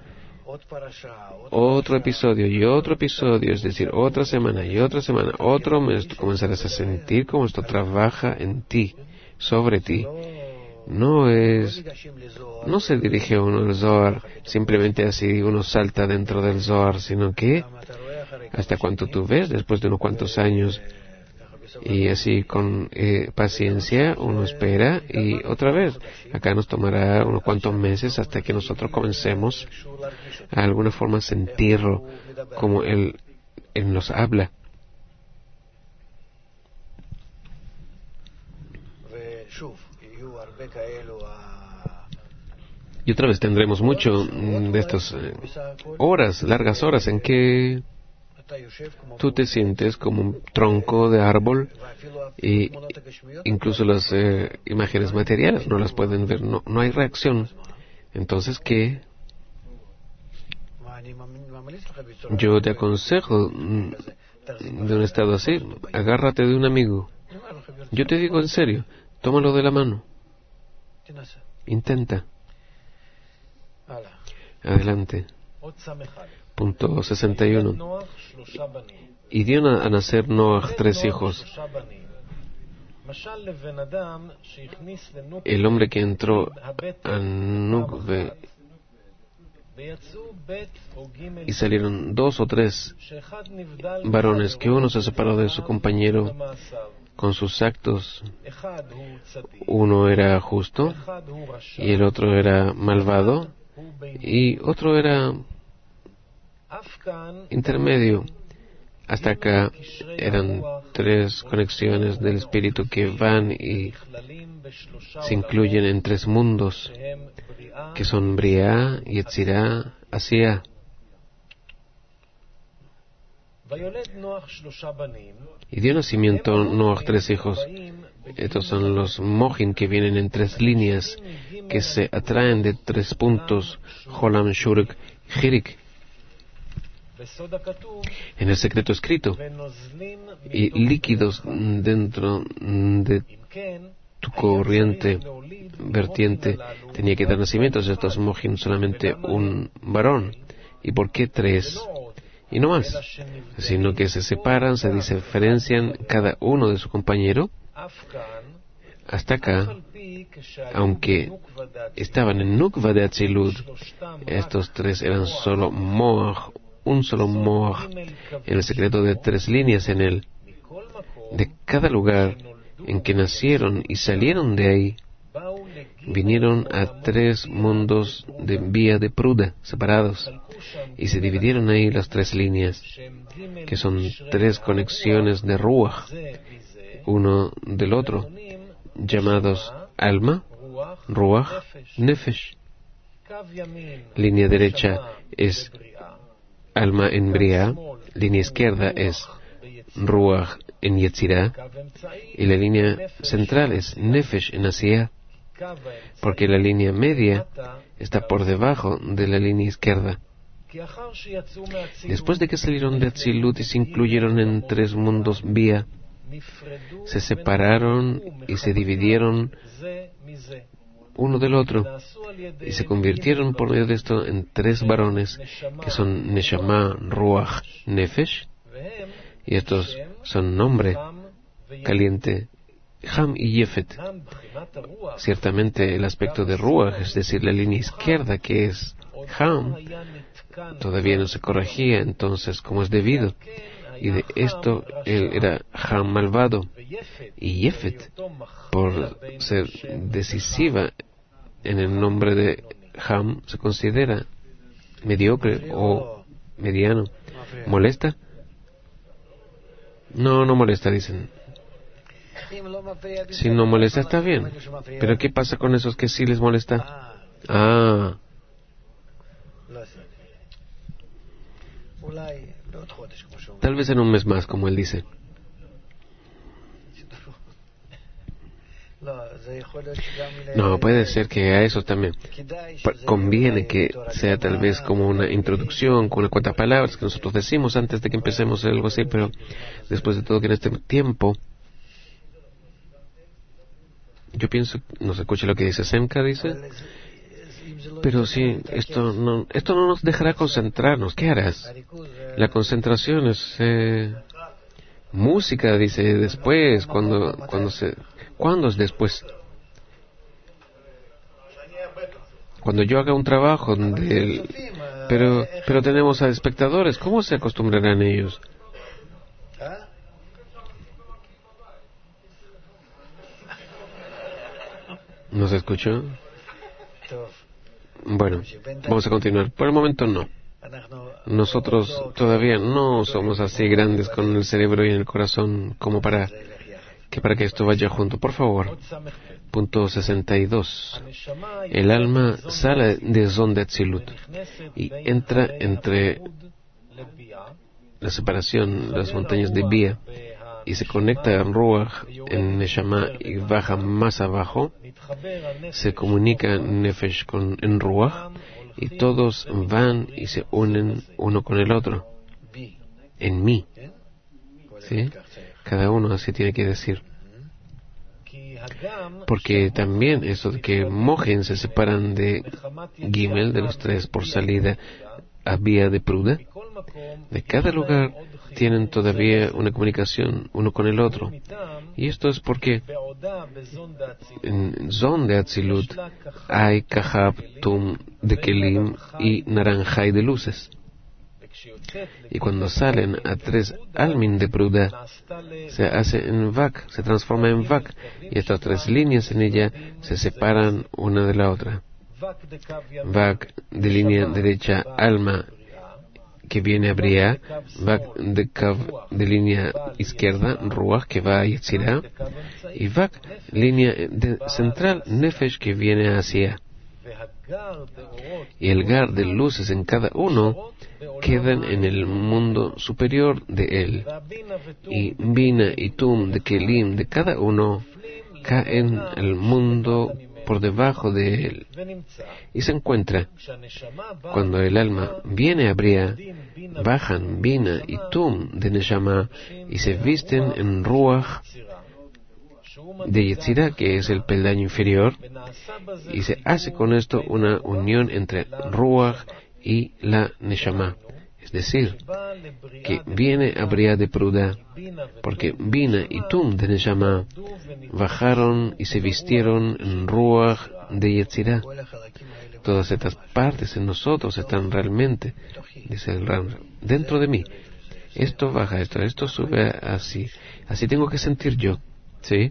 otro episodio y otro episodio, es decir, otra semana y otra semana, otro mes, tú comenzarás a sentir cómo esto trabaja en ti, sobre ti. No se dirige uno al Zohar simplemente así, uno salta dentro del Zohar, sino que hasta cuanto tú ves, después de unos cuantos años, y así con paciencia uno espera, y otra vez, acá nos tomará unos cuantos meses hasta que nosotros comencemos a alguna forma sentirlo como Él nos habla. Y otra vez tendremos mucho de estas largas horas en que tú te sientes como un tronco de árbol, y incluso las imágenes materiales no las pueden ver, no hay reacción. Entonces, ¿qué? Yo te aconsejo de un estado así, agárrate de un amigo. Yo te digo en serio, tómalo de la mano. Intenta. Adelante. Punto 61. Y dio a nacer Noah 3 hijos. El hombre que entró a Nukve y salieron 2 o 3 varones, que uno se separó de su compañero con sus actos. Uno era justo y el otro era malvado y otro era intermedio. Hasta acá eran 3 conexiones del espíritu que van y se incluyen en 3 mundos, que son Briá, Yetzirá, Asiá. Y dio nacimiento Noah 3 hijos. Estos son los Mohin, que vienen en 3 líneas, que se atraen de 3 puntos, Jolam, Shurk, Hirik. En el secreto escrito, y líquidos dentro de tu corriente vertiente tenía que dar nacimiento a estos Mohin, solamente un varón. ¿Y por qué 3? Y no más, sino que se separan, se diferencian cada uno de su compañero. Hasta acá, aunque estaban en Nukva de Atzilud, estos 3 eran solo Moach, un solo Moach, en el secreto de 3 líneas en él. De cada lugar en que nacieron y salieron de ahí, vinieron a 3 mundos de vía de Pruda, separados, y se dividieron ahí las 3 líneas, que son 3 conexiones de Ruach, uno del otro, llamados alma, ruach, nefesh. Línea derecha es alma en Briá, línea izquierda es ruach en Yetzirá, y la línea central es nefesh en Asiá, porque la línea media está por debajo de la línea izquierda. Después de que salieron de Atzilut y se incluyeron en tres mundos Bia, se separaron y se dividieron uno del otro, y se convirtieron por medio de esto en tres varones, que son Neshama, Ruach, Nefesh, y estos son nombre, caliente, Ham y Yefet. Ciertamente el aspecto de Ruach, es decir, la línea izquierda, que es Ham, todavía no se corregía entonces como es debido, y de esto él era Ham malvado, y Yefet, por ser decisiva en el nombre de Ham, se considera mediocre o mediano. ¿Molesta? No, no molesta, dicen. Si no molesta, está bien. Pero ¿qué pasa con esos que sí les molesta? Ah. Tal vez en un mes más, como él dice. No, puede ser que a eso también conviene que sea tal vez como una introducción, con unas cuantas palabras que nosotros decimos antes de que empecemos algo así, pero después de todo que en este tiempo, yo pienso, no se escucha lo que dice Semka, dice, pero sí, esto no nos dejará concentrarnos. ¿Qué harás? La concentración es música, dice, después, ¿cuándo es después? Cuando yo haga un trabajo pero tenemos a espectadores, ¿cómo se acostumbrarán ellos? ¿No se escuchó? Bueno, vamos a continuar. Por el momento no. Nosotros todavía no somos así grandes con el cerebro y el corazón como para que esto vaya junto. Por favor. Punto 62. El alma sale de Zon de Atzilut y entra entre la separación, las montañas de Bia, y se conecta a Ruach en Neshama y baja más abajo. Se comunica Nefesh en Ruach y todos van y se unen uno con el otro. En mí. ¿Sí? Cada uno así tiene que decir. Porque también eso de que Mojen se separan de Gimel, de los tres, por salida a Bia de Pruda, de cada lugar tienen todavía una comunicación uno con el otro. Y esto es porque en Zon de Atzilut hay Kahab, Tum de Kelim y Naranjay de luces. Y cuando salen a tres Almin de Pruda, se hace en Vak, se transforma en Vak, y estas tres líneas en ella se separan una de la otra. Vak de línea derecha, alma, que viene a Briá, Vak de Kav de línea izquierda, Ruach, que va a Yetzirá, y Vak, línea central, Nefesh, que viene hacia. Y el Gar de luces en cada uno quedan en el mundo superior de él, y Bina y Tum de Kelim de cada uno caen al mundo por debajo de él, y se encuentra. Cuando el alma viene a Briá, bajan Bina y Tum de Neshama y se visten en Ruach de Yetzirá, que es el peldaño inferior, y se hace con esto una unión entre Ruach y la Neshama. Es decir, que viene a Briá de Pruda, porque Bina y Tum de Neshama bajaron y se vistieron en Ruach de Yetzirá. Todas estas partes en nosotros están realmente, dice el Ram, dentro de mí. Esto baja, esto sube así. Así tengo que sentir yo. ¿Sí?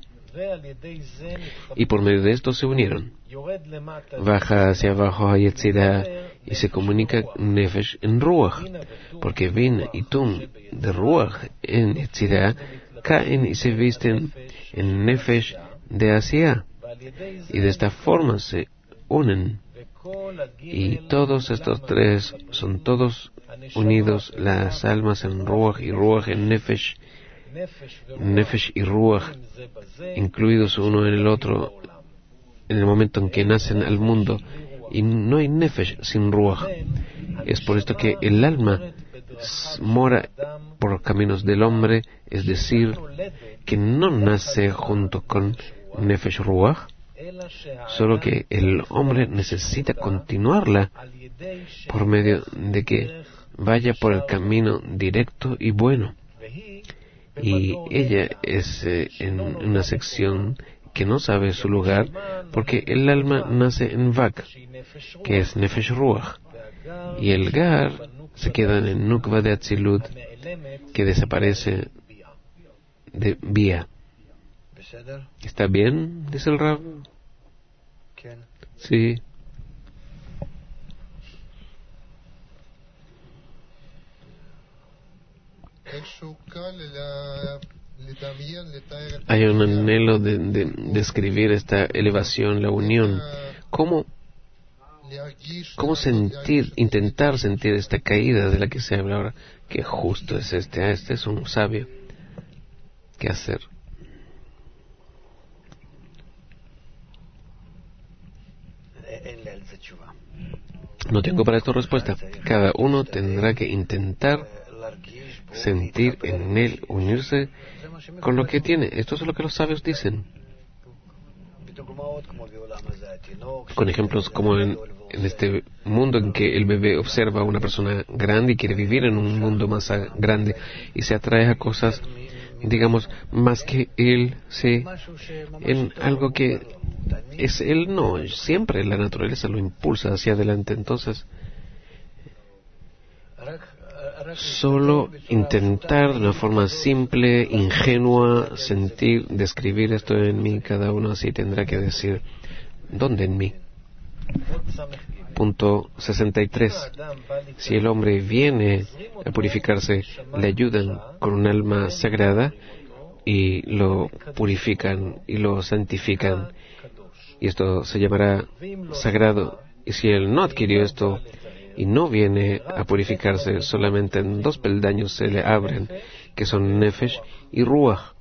Y por medio de esto se unieron. Baja hacia abajo a Yetzirá y se comunica Nefesh en Ruach, porque Bin y Tum de Ruach en Yetzirá caen y se visten en Nefesh de Asiá, y de esta forma se unen. Y todos estos tres son todos unidos, las almas en Ruach y Ruach en Nefesh, Nefesh y Ruach, incluidos uno en el otro, en el momento en que nacen al mundo. Y no hay Nefesh sin Ruach. Es por esto que el alma mora por caminos del hombre, es decir, que no nace junto con Nefesh Ruach, solo que el hombre necesita continuarla por medio de que vaya por el camino directo y bueno. Y ella es en una sección que no sabe su lugar, porque el alma nace en Vak, que es Nefesh Ruach, y el Gar se queda en el Nukva de Atzilut, que desaparece de Bia. ¿Está bien? Dice el Rab. Sí. Hay un anhelo de describir esta elevación, la unión. ¿Cómo intentar sentir esta caída de la que se habla ahora? Qué justo es este es un sabio. ¿Qué hacer? No tengo para esto respuesta. Cada uno tendrá que intentar sentir en él, unirse con lo que tiene. Esto es lo que los sabios dicen. Con ejemplos como en este mundo en que el bebé observa a una persona grande y quiere vivir en un mundo más grande y se atrae a cosas, digamos, más que él, en algo que es él, no, siempre la naturaleza lo impulsa hacia adelante. Entonces, solo intentar de una forma simple, ingenua, describir esto en mí, cada uno así tendrá que decir, ¿dónde en mí? Punto 63. Si el hombre viene a purificarse, le ayudan con un alma sagrada y lo purifican y lo santifican, y esto se llamará sagrado. Y si él no adquirió esto y no viene a purificarse, solamente en 2 peldaños se le abren, que son Nefesh y Ruach.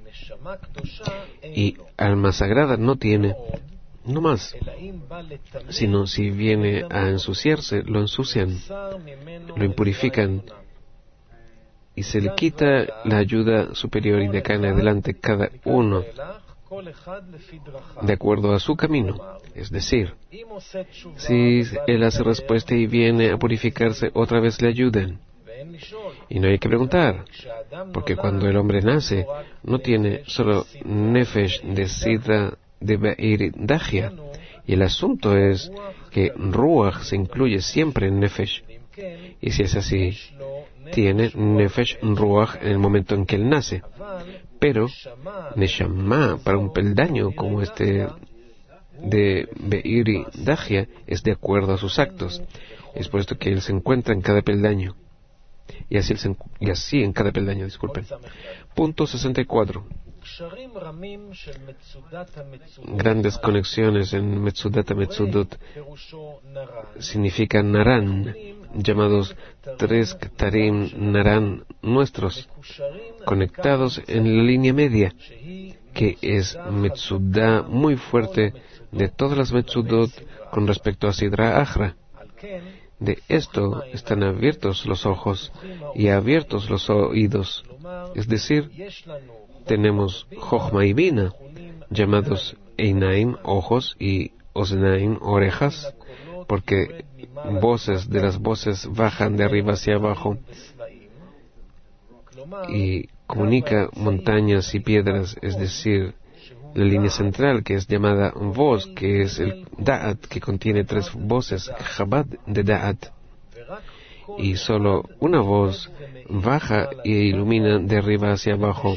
Y alma sagrada no tiene, no más, sino si viene a ensuciarse, lo ensucian, lo impurifican, y se le quita la ayuda superior, y de acá en adelante cada uno de acuerdo a su camino. Es decir, si él hace respuesta y viene a purificarse, otra vez le ayudan. Y no hay que preguntar, porque cuando el hombre nace, no tiene solo Nefesh de Sidra de Be'ir Dahia, y el asunto es que Ruach se incluye siempre en Nefesh. Y si es así, tiene Nefesh Ruach en el momento en que él nace. Pero Neshama, para un peldaño como este de Be'iri Dahia, es de acuerdo a sus actos. Es por esto que él se encuentra en cada peldaño. Y así en cada peldaño, disculpen. Punto 64. Grandes conexiones en Metzudat Metzudot significan Naran, llamados 3 Ktarim Naran nuestros, conectados en la línea media, que es Metzudá muy fuerte de todas las Metzudot con respecto a Sidra Achra. De esto están abiertos los ojos y abiertos los oídos, es decir, tenemos Jochma y Bina, llamados Einaim, ojos, y Osnaim, orejas, porque voces de las voces bajan de arriba hacia abajo y comunica montañas y piedras, es decir, la línea central, que es llamada voz, que es el Da'at, que contiene 3 voces, Chabad de Da'at, y solo una voz baja e ilumina de arriba hacia abajo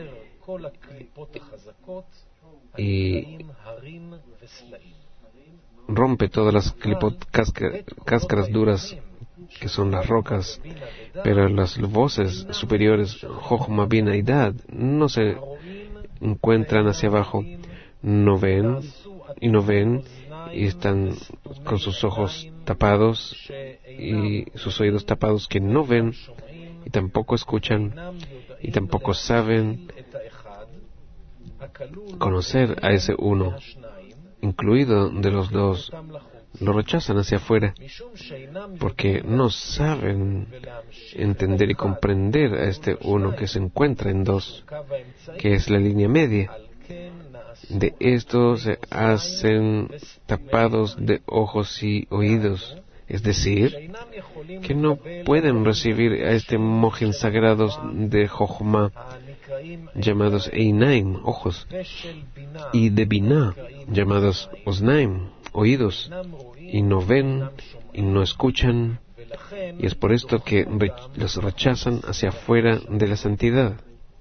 y rompe todas las cáscaras duras que son las rocas, pero las voces superiores, Jochma, Bina y Dad, no se encuentran hacia abajo, no ven y están con sus ojos tapados y sus oídos tapados, que no ven y tampoco escuchan y tampoco saben conocer a ese uno, incluido de los dos. Lo rechazan hacia afuera porque no saben entender y comprender a este uno que se encuentra en dos, que es la línea media. De estos se hacen tapados de ojos y oídos, es decir, que no pueden recibir a este mojen sagrados de Jochma, llamados Einaim, ojos, y de Binah, llamados Osnaim, oídos, y no ven y no escuchan, y es por esto que los rechazan hacia afuera de la santidad.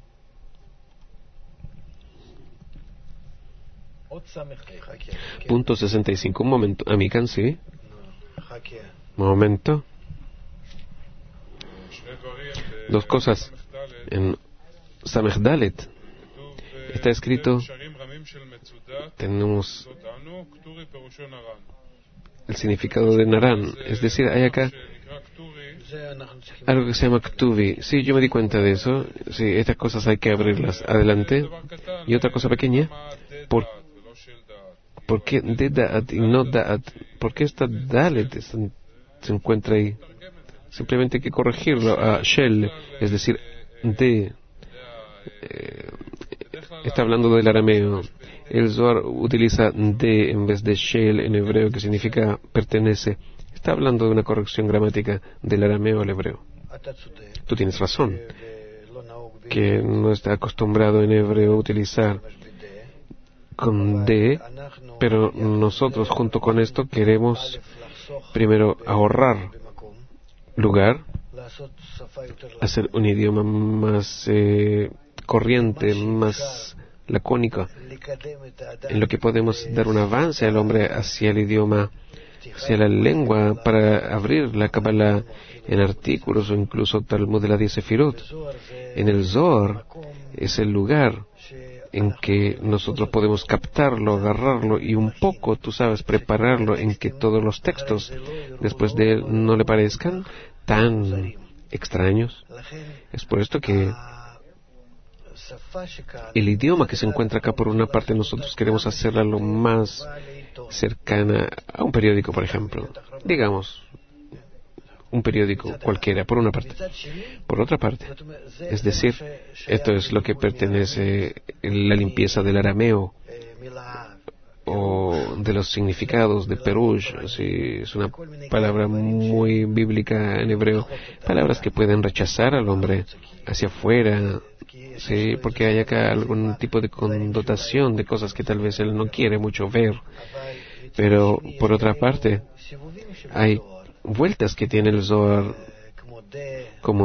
Punto 65. Un momento. Amican, sí. Un momento. Dos cosas. En Samech Dalet está escrito, tenemos el significado de Naran, es decir, hay acá algo que se llama Ktuvi. Sí, yo me di cuenta de eso. Sí, estas cosas hay que abrirlas. Adelante. Y otra cosa pequeña. ¿Por qué de Da'at y no Da'at? ¿Por qué esta Dalet se encuentra ahí? Simplemente hay que corregirlo a Shel, es decir, de. Está hablando del arameo. El Zohar utiliza de en vez de Shel en hebreo, que significa pertenece. Está hablando de una corrección gramática del arameo al hebreo. Tú tienes razón, que no está acostumbrado en hebreo utilizar con de, pero nosotros junto con esto queremos primero ahorrar lugar, hacer un idioma más corriente, más lacónico, en lo que podemos dar un avance al hombre hacia el idioma, hacia la lengua, para abrir la Kabbalah en artículos o incluso Talmud de la 10 Sefirot. En el Zohar es el lugar en que nosotros podemos captarlo, agarrarlo y un poco, tú sabes, prepararlo en que todos los textos después de él no le parezcan tan extraños. Es por esto que el idioma que se encuentra acá, por una parte, nosotros queremos hacerla lo más cercana a un periódico, por ejemplo. Digamos, un periódico cualquiera, por una parte. Por otra parte, es decir, esto es lo que pertenece a la limpieza del arameo o de los significados de Perush. Sí, es una palabra muy bíblica en hebreo. Palabras que pueden rechazar al hombre hacia afuera, sí, porque hay acá algún tipo de connotación de cosas que tal vez él no quiere mucho ver. Pero, por otra parte, hay vueltas que tiene el Zohar, como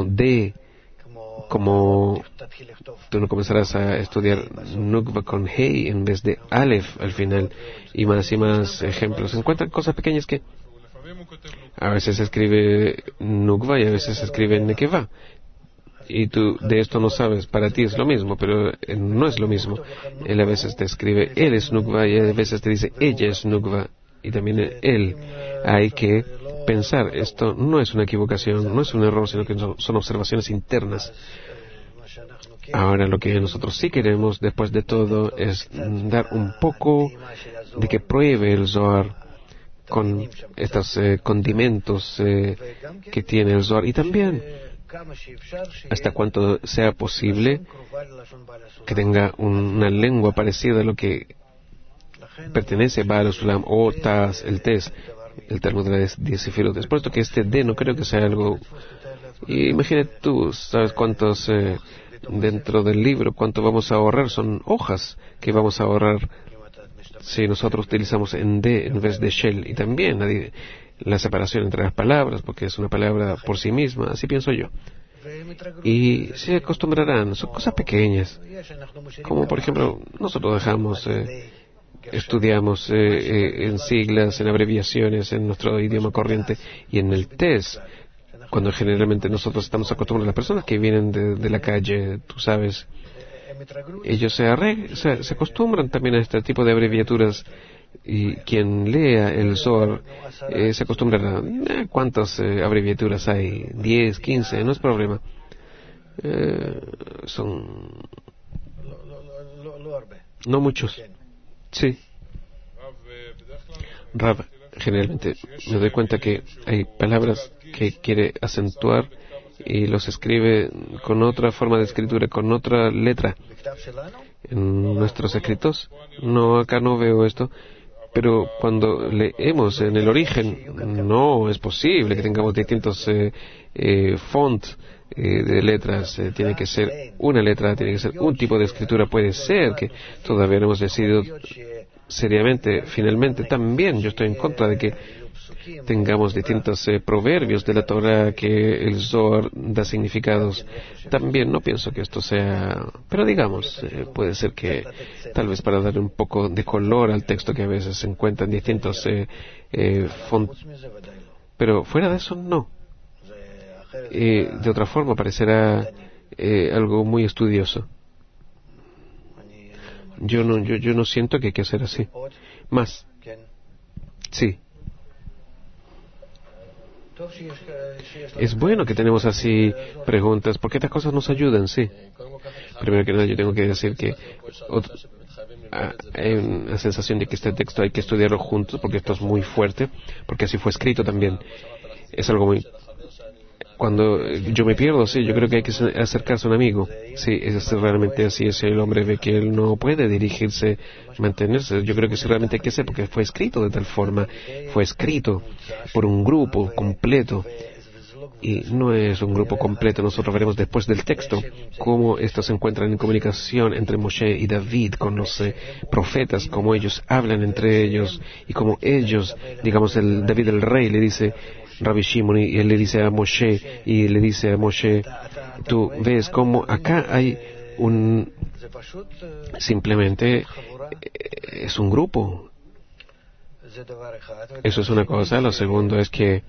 tú no comenzarás a estudiar Nukva con Hei en vez de Aleph al final, y más ejemplos. Se encuentran cosas pequeñas que a veces se escribe Nukva y a veces se escribe Nekeva, y tú de esto no sabes. Para ti es lo mismo, pero no es lo mismo. Él a veces te escribe él es Nukva y a veces te dice ella es Nukva, y también él. Hay que pensar, esto no es una equivocación, no es un error, sino que son observaciones internas. Ahora, lo que nosotros sí queremos, después de todo, es dar un poco de que pruebe el Zohar con estos condimentos que tiene el Zohar, y también hasta cuanto sea posible que tenga una lengua parecida a lo que pertenece a Baal Sulam o Tas, el Tes, el Talmud de la 10 Sefirot. Es por esto que este D no creo que sea algo. Y imagínate tú, ¿sabes cuántos dentro del libro, cuánto vamos a ahorrar? Son hojas que vamos a ahorrar si nosotros utilizamos en D en vez de Shel. Y también la separación entre las palabras, porque es una palabra por sí misma, así pienso yo. Y se acostumbrarán, son cosas pequeñas, como por ejemplo, nosotros dejamos estudiamos en siglas, en abreviaciones, en nuestro idioma corriente, y en el test cuando generalmente nosotros estamos acostumbrados a las personas que vienen de la calle, tú sabes, ellos se acostumbran también a este tipo de abreviaturas, y quien lea el Zohar se acostumbrará. ¿Cuántas abreviaturas hay? 10, 15, no es problema. Son no muchos. Sí. Rav, generalmente me doy cuenta que hay palabras que quiere acentuar y los escribe con otra forma de escritura, con otra letra. En nuestros escritos, no, acá no veo esto, pero cuando leemos en el origen, no es posible que tengamos distintos fonts de letras. Tiene que ser una letra, tiene que ser un tipo de escritura. Puede ser que todavía no hemos decidido seriamente, finalmente. También yo estoy en contra de que tengamos distintos proverbios de la Torah que el Zohar da significados. También no pienso que esto sea, pero digamos, puede ser que tal vez para dar un poco de color al texto que a veces se encuentran distintos fonts, pero fuera de eso no. De otra forma parecerá algo muy estudioso. Yo no siento que hay que hacer así. Más. Sí. Es bueno que tenemos así preguntas, porque estas cosas nos ayudan, sí. Primero que nada, yo tengo que decir que hay una sensación de que este texto hay que estudiarlo juntos, porque esto es muy fuerte, porque así fue escrito también. Es algo muy... Cuando yo me pierdo, sí, yo creo que hay que acercarse a un amigo. Sí, es realmente así. Si el hombre ve que él no puede dirigirse, mantenerse, yo creo que sí realmente hay que hacer, porque fue escrito de tal forma, fue escrito por un grupo completo. Y no es un grupo completo. Nosotros veremos después del texto cómo estos se encuentran en comunicación entre Moshe y David con los profetas, cómo ellos hablan entre ellos y cómo ellos, digamos, David el rey le dice Rabbi Shimon, y él le dice a Moshe, y le dice a Moshe, tú ves cómo acá hay simplemente es un grupo. Eso es una cosa. Lo segundo es que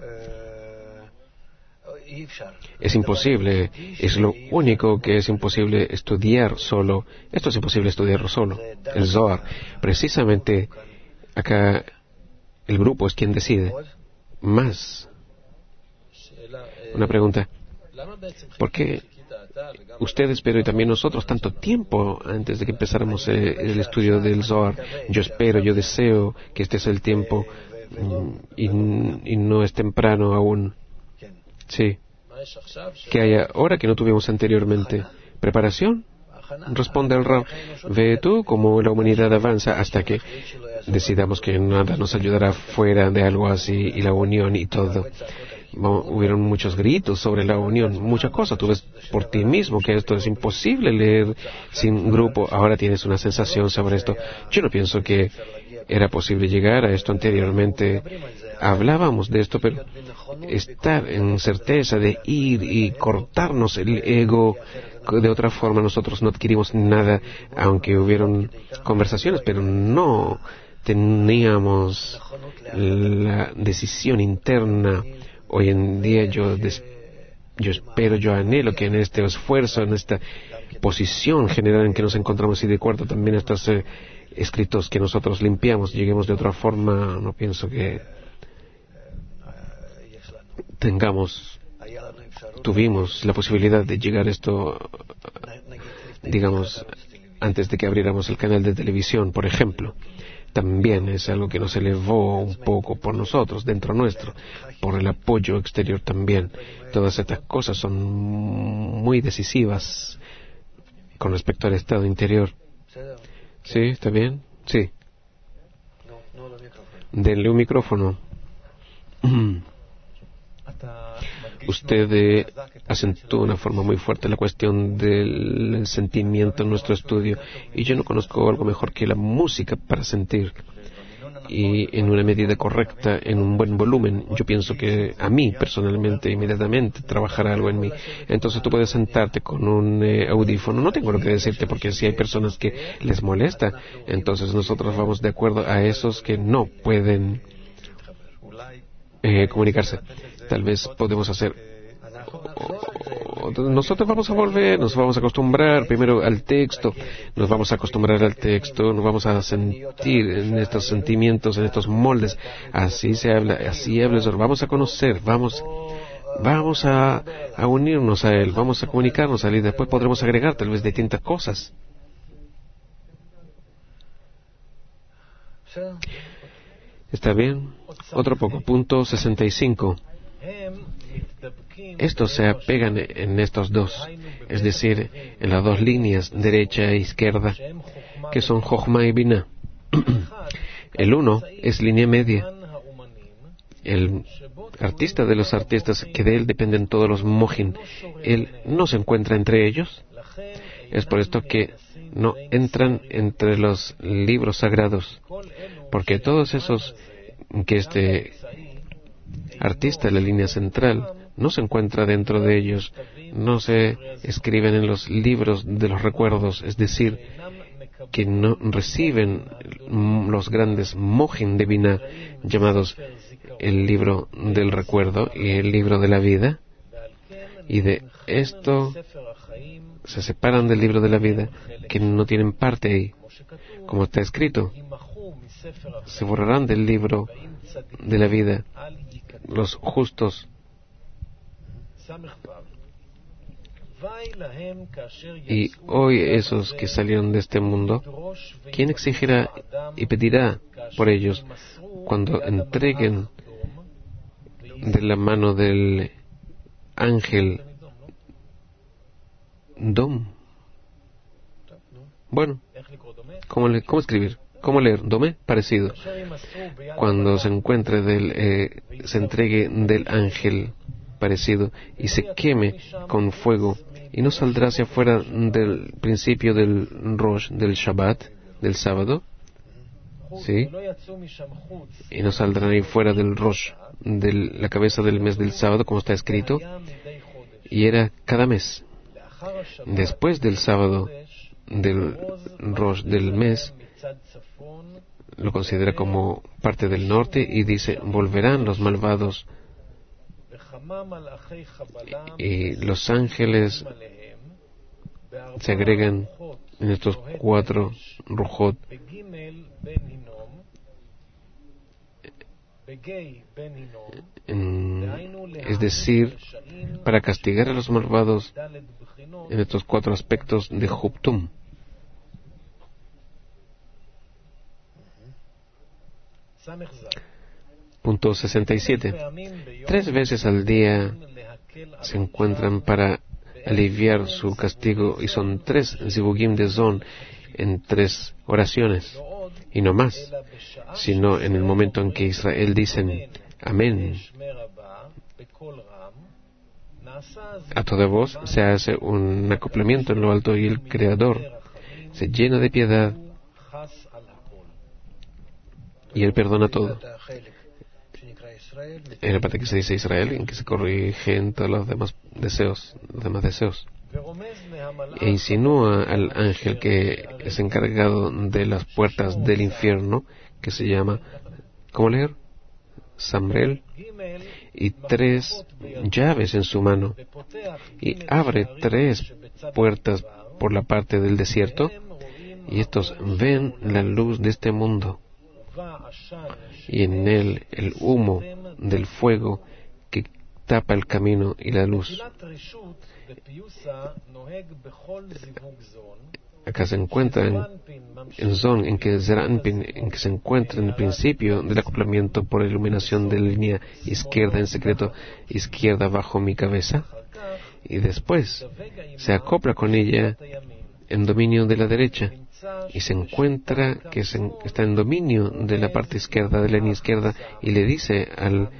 es imposible, es lo único que es imposible estudiar solo. Esto es imposible estudiarlo solo, el Zohar. Precisamente acá el grupo es quien decide. Más. Una pregunta. ¿Por qué ustedes, pero y también nosotros, tanto tiempo antes de que empezáramos el estudio del Zohar? Yo espero, yo deseo que este sea el tiempo y no es temprano aún. Sí. Que haya ahora que no tuvimos anteriormente. ¿Preparación? Responde el Rab. Ve tú cómo la humanidad avanza hasta que decidamos que nada nos ayudará fuera de algo así, y la unión y todo. Hubieron muchos gritos sobre la unión, muchas cosas. Tú ves por ti mismo que esto es imposible leer sin grupo. Ahora tienes una sensación sobre esto. Yo no pienso que era posible llegar a esto anteriormente. Hablábamos de esto, pero estar en certeza de ir y cortarnos el ego, de otra forma nosotros no adquirimos nada, aunque hubieron conversaciones, pero no teníamos la decisión interna. Hoy en día yo espero, yo anhelo que en este esfuerzo, en esta posición general en que nos encontramos, y de acuerdo también a estos escritos que nosotros limpiamos, lleguemos de otra forma. No pienso que tuvimos la posibilidad de llegar a esto, digamos, antes de que abriéramos el canal de televisión, por ejemplo. También es algo que nos elevó un poco por nosotros, dentro nuestro, por el apoyo exterior también. Todas estas cosas son muy decisivas con respecto al estado interior. ¿Sí? ¿Está bien? Sí. Denle un micrófono. Usted acentúa de una forma muy fuerte la cuestión del sentimiento en nuestro estudio, y yo no conozco algo mejor que la música para sentir, y en una medida correcta, en un buen volumen. Yo pienso que a mí personalmente inmediatamente trabajará algo en mí. Entonces tú puedes sentarte con un audífono. No tengo lo que decirte, porque si hay personas que les molesta, entonces nosotros vamos de acuerdo a esos que no pueden comunicarse. Tal vez podemos hacer... Nosotros vamos a volver, nos vamos a acostumbrar primero al texto, nos vamos a acostumbrar al texto, nos vamos a sentir en estos sentimientos, en estos moldes. Así se habla, así habla el Zohar. Vamos a conocer, vamos a unirnos a Él, vamos a comunicarnos a Él y después podremos agregar tal vez distintas cosas. ¿Está bien? Otro poco. Punto 65. Estos se apegan en estos dos, es decir, en las dos líneas, derecha e izquierda, que son Jochma y Binah. El uno es línea media. El artista de los artistas, que de él dependen todos los mojin, él no se encuentra entre ellos. Es por esto que no entran entre los libros sagrados, porque todos esos que este artista de la línea central no se encuentra dentro de ellos, no se escriben en los libros de los recuerdos, es decir, que no reciben los grandes mojin de Binah, llamados el libro del recuerdo y el libro de la vida, y de esto se separan del libro de la vida, que no tienen parte ahí. Como está escrito, se borrarán del libro de la vida los justos. Y hoy esos que salieron de este mundo, ¿quién exigirá y pedirá por ellos cuando entreguen de la mano del ángel Dom? Bueno, ¿cómo escribir? ¿Cómo leer? Domé, parecido. Cuando se encuentre se entregue del ángel parecido y se queme con fuego y no saldrá hacia afuera del principio del Rosh, del Shabbat, del sábado, ¿sí? Y no saldrán ahí fuera del Rosh, de la cabeza del mes del sábado, como está escrito, y era cada mes. Después del sábado del Rosh del mes, lo considera como parte del norte y dice, volverán los malvados y los ángeles se agregan en estos 4 Ruhot, es decir, para castigar a los malvados en estos 4 aspectos de Juptum. Punto 67. 3 veces al día se encuentran para aliviar su castigo y son 3 zivugim de Zon en 3 oraciones y no más, sino en el momento en que Israel dicen amén. A toda voz se hace un acoplamiento en lo alto y el Creador se llena de piedad y Él perdona todo. En la parte que se dice Israel, en que se corrigen todos los demás deseos, e insinúa al ángel que es encargado de las puertas del infierno, que se llama, ¿cómo leer? Samrel, y 3 llaves en su mano, y abre 3 puertas por la parte del desierto, y estos ven la luz de este mundo, y en él el humo del fuego que tapa el camino y la luz. Acá se encuentra en Zon, en que Zeranpin, en que se encuentra en el principio del acoplamiento por iluminación de la línea izquierda en secreto, izquierda bajo mi cabeza, y después se acopla con ella en dominio de la derecha, y se encuentra que está en dominio de la parte izquierda, de la línea izquierda, y le dice al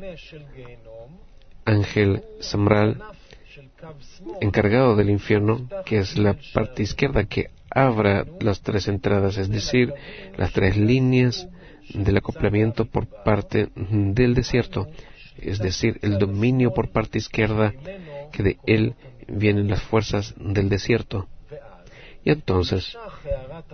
ángel Samral, encargado del infierno, que es la parte izquierda, que abra las 3 entradas, es decir, las 3 líneas del acoplamiento por parte del desierto, es decir, el dominio por parte izquierda, que de él vienen las fuerzas del desierto. Y entonces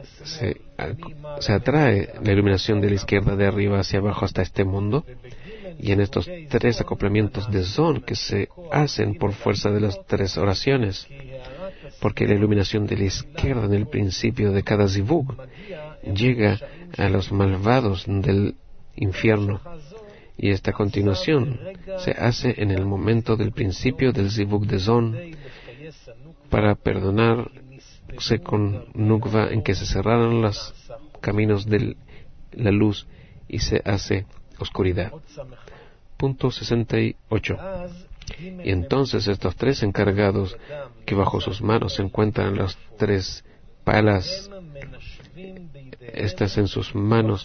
se atrae la iluminación de la izquierda de arriba hacia abajo hasta este mundo, Y en estos tres acoplamientos de Zon que se hacen por fuerza de las tres oraciones, porque la iluminación de la izquierda en el principio de cada zivug llega a los malvados del infierno, y esta continuación se hace en el momento del principio del zivug de Zon para perdonarse con Nukva, en que se cerraron los caminos de la luz y se hace oscuridad. Punto 68. Y entonces estos tres encargados, que bajo sus manos se encuentran las tres palas, estas en sus manos,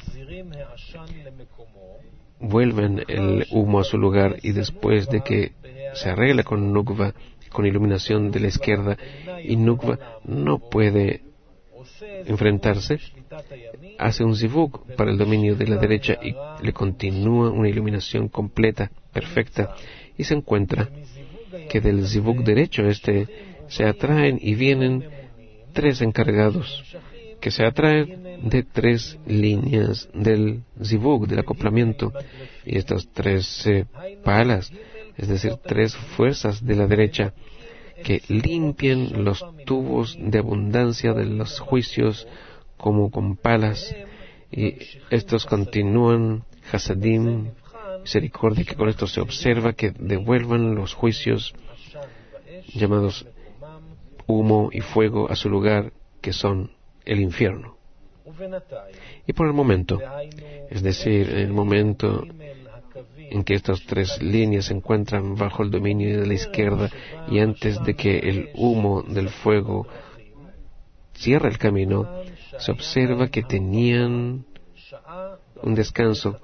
vuelven el humo a su lugar, y después de que se arregla con Nukva, con iluminación de la izquierda, y Nukva no puede enfrentarse, hace un zivug para el dominio de la derecha y le continúa una iluminación completa, perfecta, y se encuentra que del zivug derecho se atraen y vienen tres encargados que se atraen de tres líneas del zivug, del acoplamiento, y estas tres palas, es decir, tres fuerzas de la derecha, que limpian los tubos de abundancia de los juicios como con palas, y estos continúan Hasadim, misericordia, que con esto se observa que devuelvan los juicios llamados humo y fuego a su lugar, que son el infierno. Y por el momento, es decir, en el momento en que estas tres líneas se encuentran bajo el dominio de la izquierda, y antes de que el humo del fuego cierre el camino, se observa que tenían un descanso,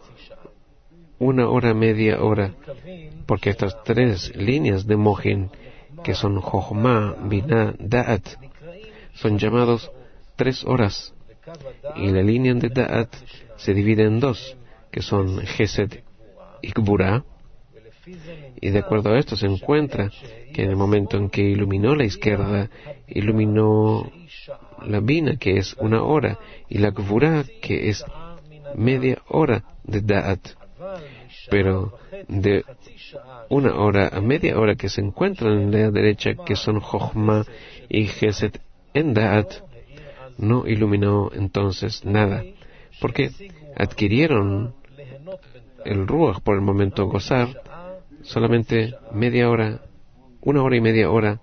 1 hora, media hora, porque estas tres líneas de Mohin, que son Jochma, Binah, Da'at, son llamados 3 horas, y la línea de Da'at se divide en 2, que son Gesed y Gvura, y de acuerdo a esto se encuentra que en el momento en que iluminó la izquierda, iluminó la Bina, que es 1 hora, y la Gvura, que es media hora de Da'at. Pero de 1 hora a media hora que se encuentran en la derecha, que son Jochma y Gesed en Da'at, no iluminó entonces nada, porque adquirieron el Ruach por el momento gozar solamente media hora, 1 hora y media hora,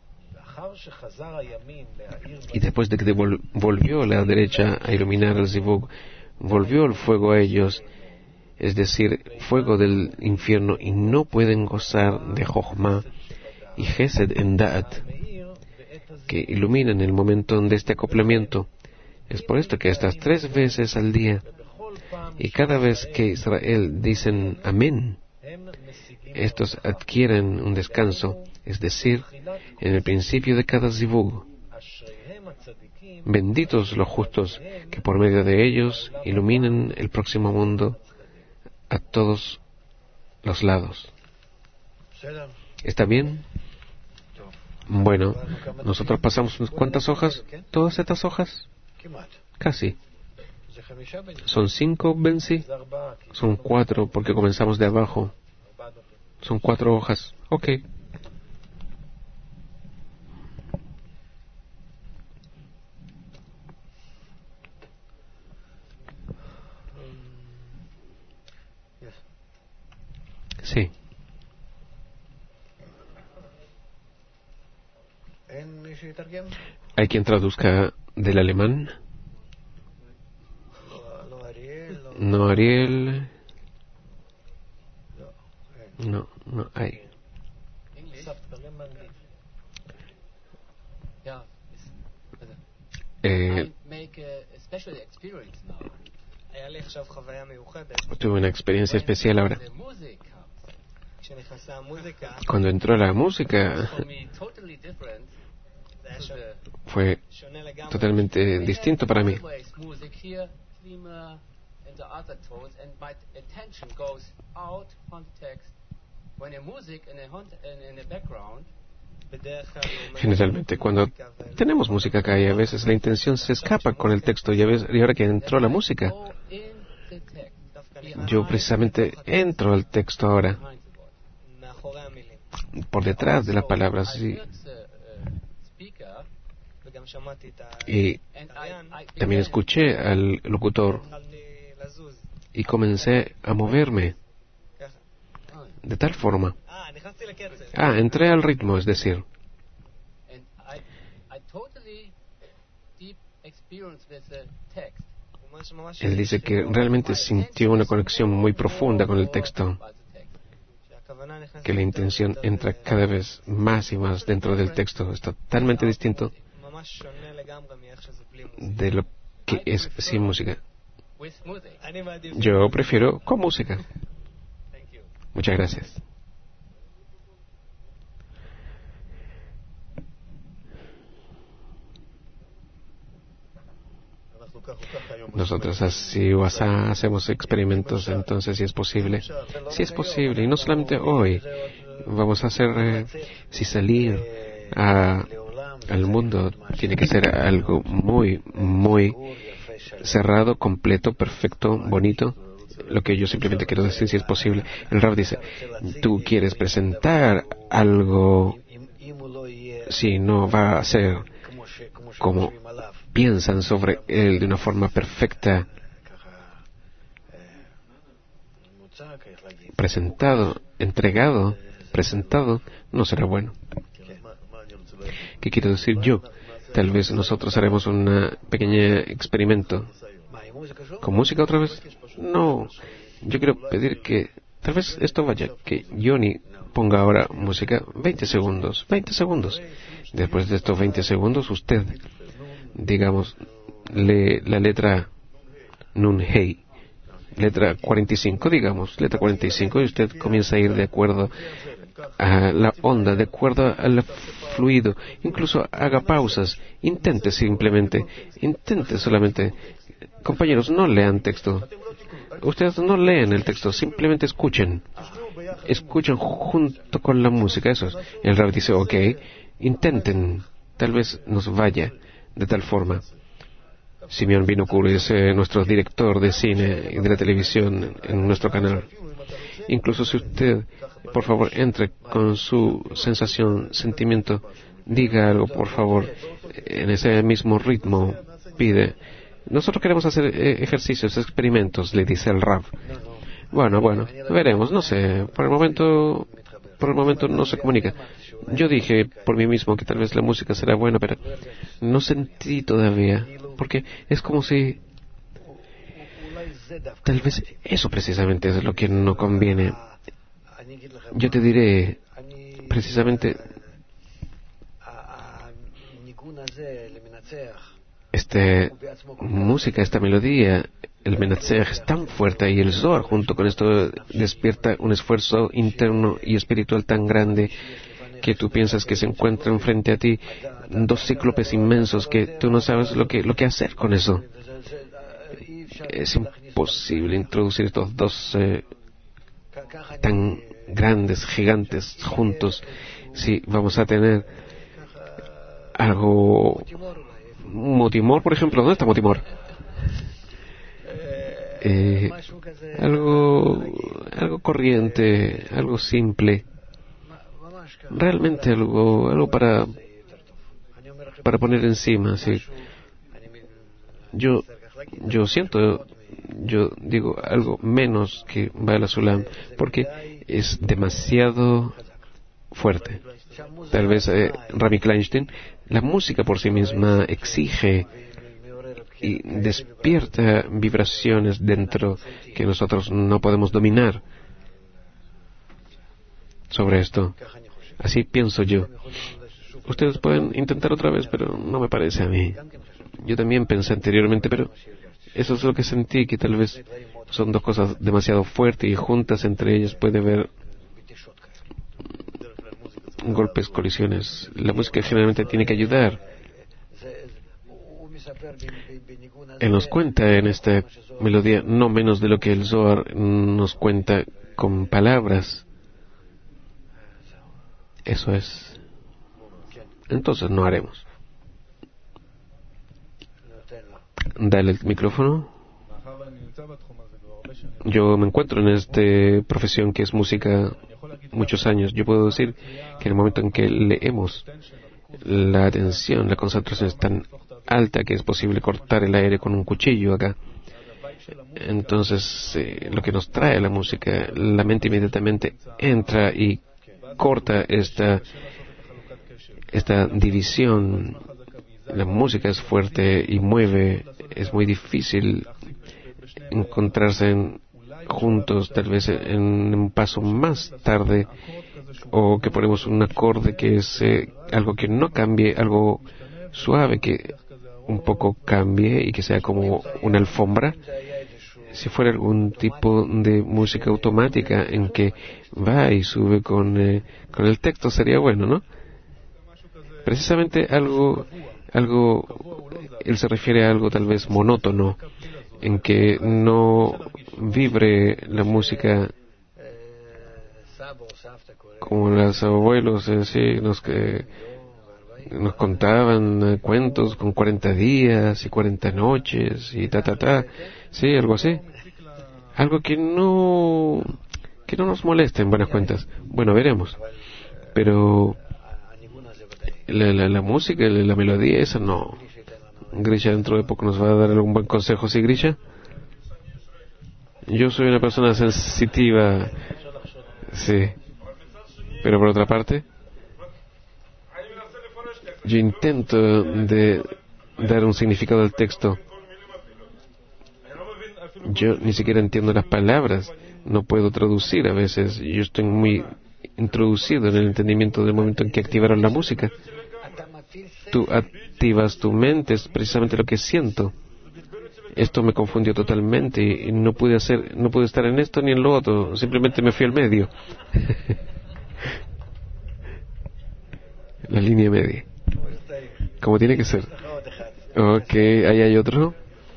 y después de que volvió la derecha a iluminar el zivug, volvió el fuego a ellos, es decir, fuego del infierno, y no pueden gozar de Jochma y Gesed en Da'at, que iluminan el momento de este acoplamiento. Es por esto que estas 3 veces al día, y cada vez que Israel dicen amén, estos adquieren un descanso, es decir, en el principio de cada zivug. Benditos los justos, que por medio de ellos iluminan el próximo mundo a todos los lados. ¿Está bien? Bueno, nosotros pasamos ¿cuántas hojas? ¿Todas estas hojas? Casi. ¿Son 5, Benzi? Son 4, porque comenzamos de abajo. Son 4 hojas. Ok. Sí. ¿Hay quien traduzca del alemán? No, Ariel. No, no hay. Tuve una experiencia especial ahora. Cuando entró la música, fue totalmente distinto para mí. Generalmente, cuando tenemos música acá, y a veces la intención se escapa con el texto, y ahora que entró la música, Yo precisamente entro al texto ahora, por detrás de las palabras, y también escuché al locutor y comencé a moverme de tal forma. Entré al ritmo, es decir, él dice que realmente sintió una conexión muy profunda con el texto, que la intención entra cada vez más y más dentro del texto. Es totalmente distinto de lo que es sin música. Yo prefiero con música. Muchas gracias. Nosotros así o así hacemos experimentos, entonces si es posible, y no solamente hoy, vamos a hacer, si salir al mundo tiene que ser algo muy, muy cerrado, completo, perfecto, bonito. Lo que yo simplemente quiero decir, si es posible, el Rav dice, tú quieres presentar algo, si no va a ser como piensan sobre él de una forma perfecta, presentado, entregado, presentado, no será bueno. ¿Qué quiero decir yo? Tal vez nosotros haremos un pequeño experimento. ¿Con música otra vez? No, yo quiero pedir que tal vez esto vaya, que Johnny ponga ahora música 20 segundos. Después de estos 20 segundos, usted, digamos, lee la letra Nun Hey, letra 45, digamos, letra 45, y usted comienza a ir de acuerdo a la onda, de acuerdo al fluido. Incluso haga pausas, intente solamente. Compañeros, no lean texto. Ustedes no leen el texto, simplemente escuchen junto con la música, eso es. El Rav dice, ok, intenten, tal vez nos vaya de tal forma. Simeón Binocur es nuestro director de cine y de la televisión en nuestro canal. Incluso si usted, por favor, entre con su sensación, sentimiento, diga algo, por favor, en ese mismo ritmo, pide. Nosotros queremos hacer ejercicios, experimentos, le dice el Rav. Bueno, veremos, no sé, por el momento no se comunica. Yo dije por mí mismo que tal vez la música será buena, pero no sentí todavía, porque es como si tal vez eso precisamente es lo que no conviene. Yo te diré, precisamente, esta música, esta melodía, el Menatzeach es tan fuerte, y el Zohar junto con esto despierta un esfuerzo interno y espiritual tan grande que tú piensas que se encuentran frente a ti dos cíclopes inmensos que tú no sabes lo que hacer con eso. Es imposible introducir estos dos tan grandes, gigantes juntos si vamos a tener algo. Motimor, por ejemplo. ¿Dónde está Motimor? Algo corriente, algo simple, realmente algo para poner encima, sí. Yo digo algo menos que Baal Sulam, porque es demasiado fuerte. Tal vez Rami Kleinstein, la música por sí misma exige y despierta vibraciones dentro que nosotros no podemos dominar sobre esto. Así pienso yo. Ustedes pueden intentar otra vez, pero no me parece a mí. Yo también pensé anteriormente, pero eso es lo que sentí, que tal vez son dos cosas demasiado fuertes y juntas entre ellas puede haber golpes, colisiones. La música generalmente tiene que ayudar. Él nos cuenta en esta melodía no menos de lo que el Zohar nos cuenta con palabras. Eso es. Entonces no haremos. Dale el micrófono. yo me encuentro en esta profesión que es música muchos años. Yo puedo decir que en el momento en que leemos, la atención, la concentración es tan alta que es posible cortar el aire con un cuchillo acá. Entonces, lo que nos trae la música, la mente inmediatamente entra y corta esta división. La música es fuerte y mueve. Es muy difícil encontrarse juntos, tal vez en un paso más tarde, o que ponemos un acorde que es algo que no cambie, algo suave que un poco cambie y que sea como una alfombra. Si fuera algún tipo de música automática en que va y sube con el texto, sería bueno, ¿no? Precisamente algo, él se refiere a algo tal vez monótono, en que no vibre la música como los abuelos, nos contaban cuentos con 40 días y 40 noches y sí, algo así. Algo que no nos moleste en buenas cuentas. Bueno, veremos. Pero la música, la melodía, esa no. Grisha dentro de poco nos va a dar algún buen consejo, ¿sí, Grisha? Yo soy una persona sensitiva, sí. Pero por otra parte, yo intento de dar un significado al texto. Yo ni siquiera entiendo las palabras, no puedo traducir a veces. Yo estoy muy introducido en el entendimiento del momento en que activaron la música. Tú activas tu mente, es precisamente lo que siento. Esto me confundió totalmente y no pude estar en esto ni en lo otro, simplemente me fui al medio. La línea media. Como tiene que ser. Ok, ahí hay otro.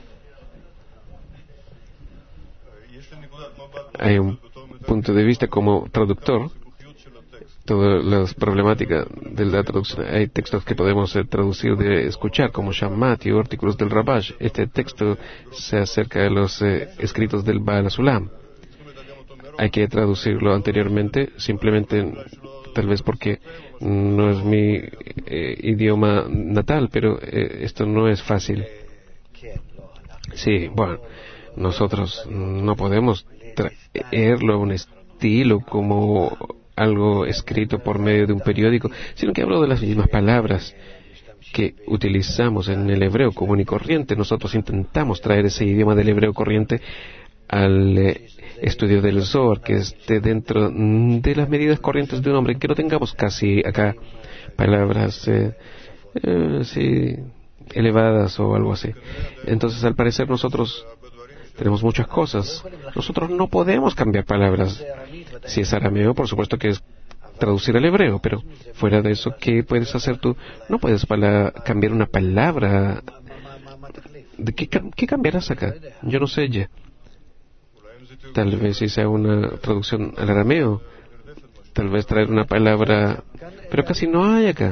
Hay un punto de vista como traductor. Todas las problemáticas de la traducción. Hay textos que podemos traducir de escuchar, como Shammati o artículos del Rabash. Este texto se acerca de los escritos del Baal HaSulam. Hay que traducirlo anteriormente, simplemente, tal vez porque no es mi idioma natal, pero esto no es fácil. Sí, bueno, nosotros no podemos traerlo a un estilo como algo escrito por medio de un periódico, sino que hablo de las mismas palabras que utilizamos en el hebreo común y corriente. Nosotros intentamos traer ese idioma del hebreo corriente al estudio del Zohar, que esté dentro de las medidas corrientes de un hombre, que no tengamos casi acá palabras sí, elevadas o algo así. Entonces, al parecer, nosotros tenemos muchas cosas. Nosotros no podemos cambiar palabras. Si es arameo, por supuesto que es traducir al hebreo, pero fuera de eso, ¿qué puedes hacer tú? No puedes cambiar una palabra. ¿De qué cambiarás acá? Yo no sé ya. Tal vez si sea una traducción al arameo, tal vez traer una palabra, pero casi no hay acá.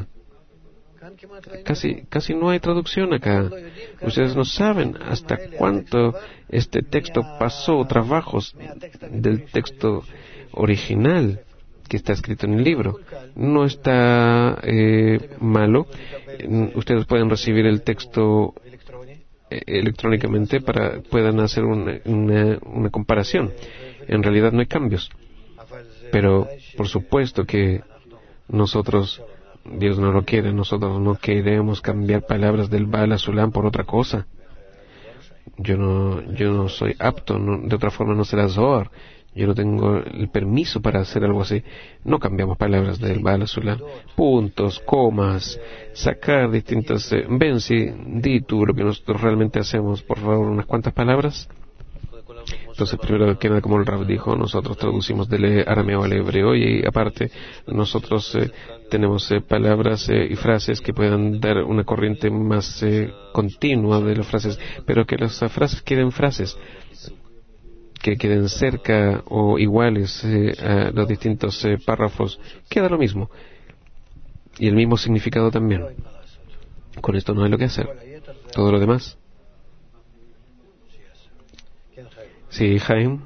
Casi no hay traducción acá. Ustedes no saben hasta cuánto este texto pasó trabajos del texto original que está escrito en el libro. No está malo. Ustedes pueden recibir el texto electrónicamente para puedan hacer una comparación. En realidad no hay cambios. Pero, por supuesto que nosotros, Dios no lo quiere, nosotros no queremos cambiar palabras del Baal HaSulam por otra cosa. Yo no soy apto, de otra forma no será Zohar. Yo no tengo el permiso para hacer algo así. No cambiamos palabras del Baal HaSulam. Puntos, comas, sacar distintas... Benzi, di tú lo que nosotros realmente hacemos, por favor, unas cuantas palabras. Entonces, primero que nada, como el Rab dijo, nosotros traducimos del arameo al hebreo y aparte nosotros tenemos palabras y frases que puedan dar una corriente más continua de las frases, pero que las frases queden frases, que queden cerca o iguales a los distintos párrafos, queda lo mismo. Y el mismo significado también. Con esto no hay lo que hacer. Todo lo demás. Sí, Jaime.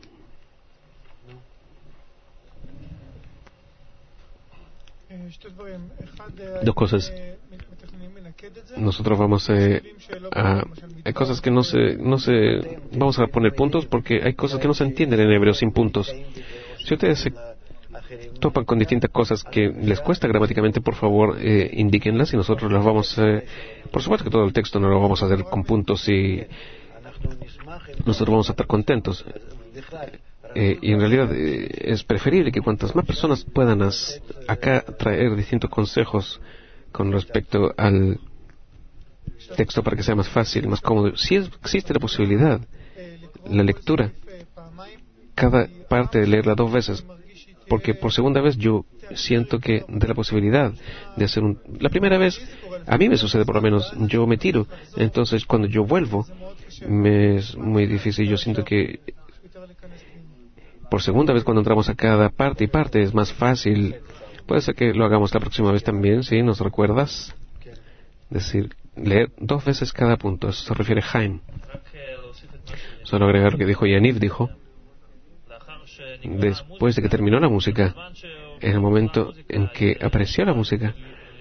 Dos cosas. Nosotros vamos hay cosas que vamos a poner puntos porque hay cosas que no se entienden en hebreo sin puntos. Si ustedes se topan con distintas cosas que les cuesta gramáticamente, por favor, indíquenlas y nosotros las vamos por supuesto que todo el texto no lo vamos a hacer con puntos y nosotros vamos a estar contentos. Y en realidad es preferible que cuantas más personas puedan acá traer distintos consejos con respecto al texto para que sea más fácil, más cómodo. Si existe la posibilidad, la lectura, cada parte de leerla 2 veces, porque por segunda vez yo siento que de la posibilidad de hacer la primera vez, a mí me sucede por lo menos, yo me tiro, entonces cuando yo vuelvo, me es muy difícil, yo siento que por segunda vez cuando entramos a cada parte y parte es más fácil. Puede ser que lo hagamos la próxima vez también, ¿sí? ¿Nos recuerdas? Decir, leer 2 veces cada punto. Eso se refiere a Jaime. Solo agregar lo que dijo Yaniv, dijo. Después de que terminó la música, en el momento en que apreció la música,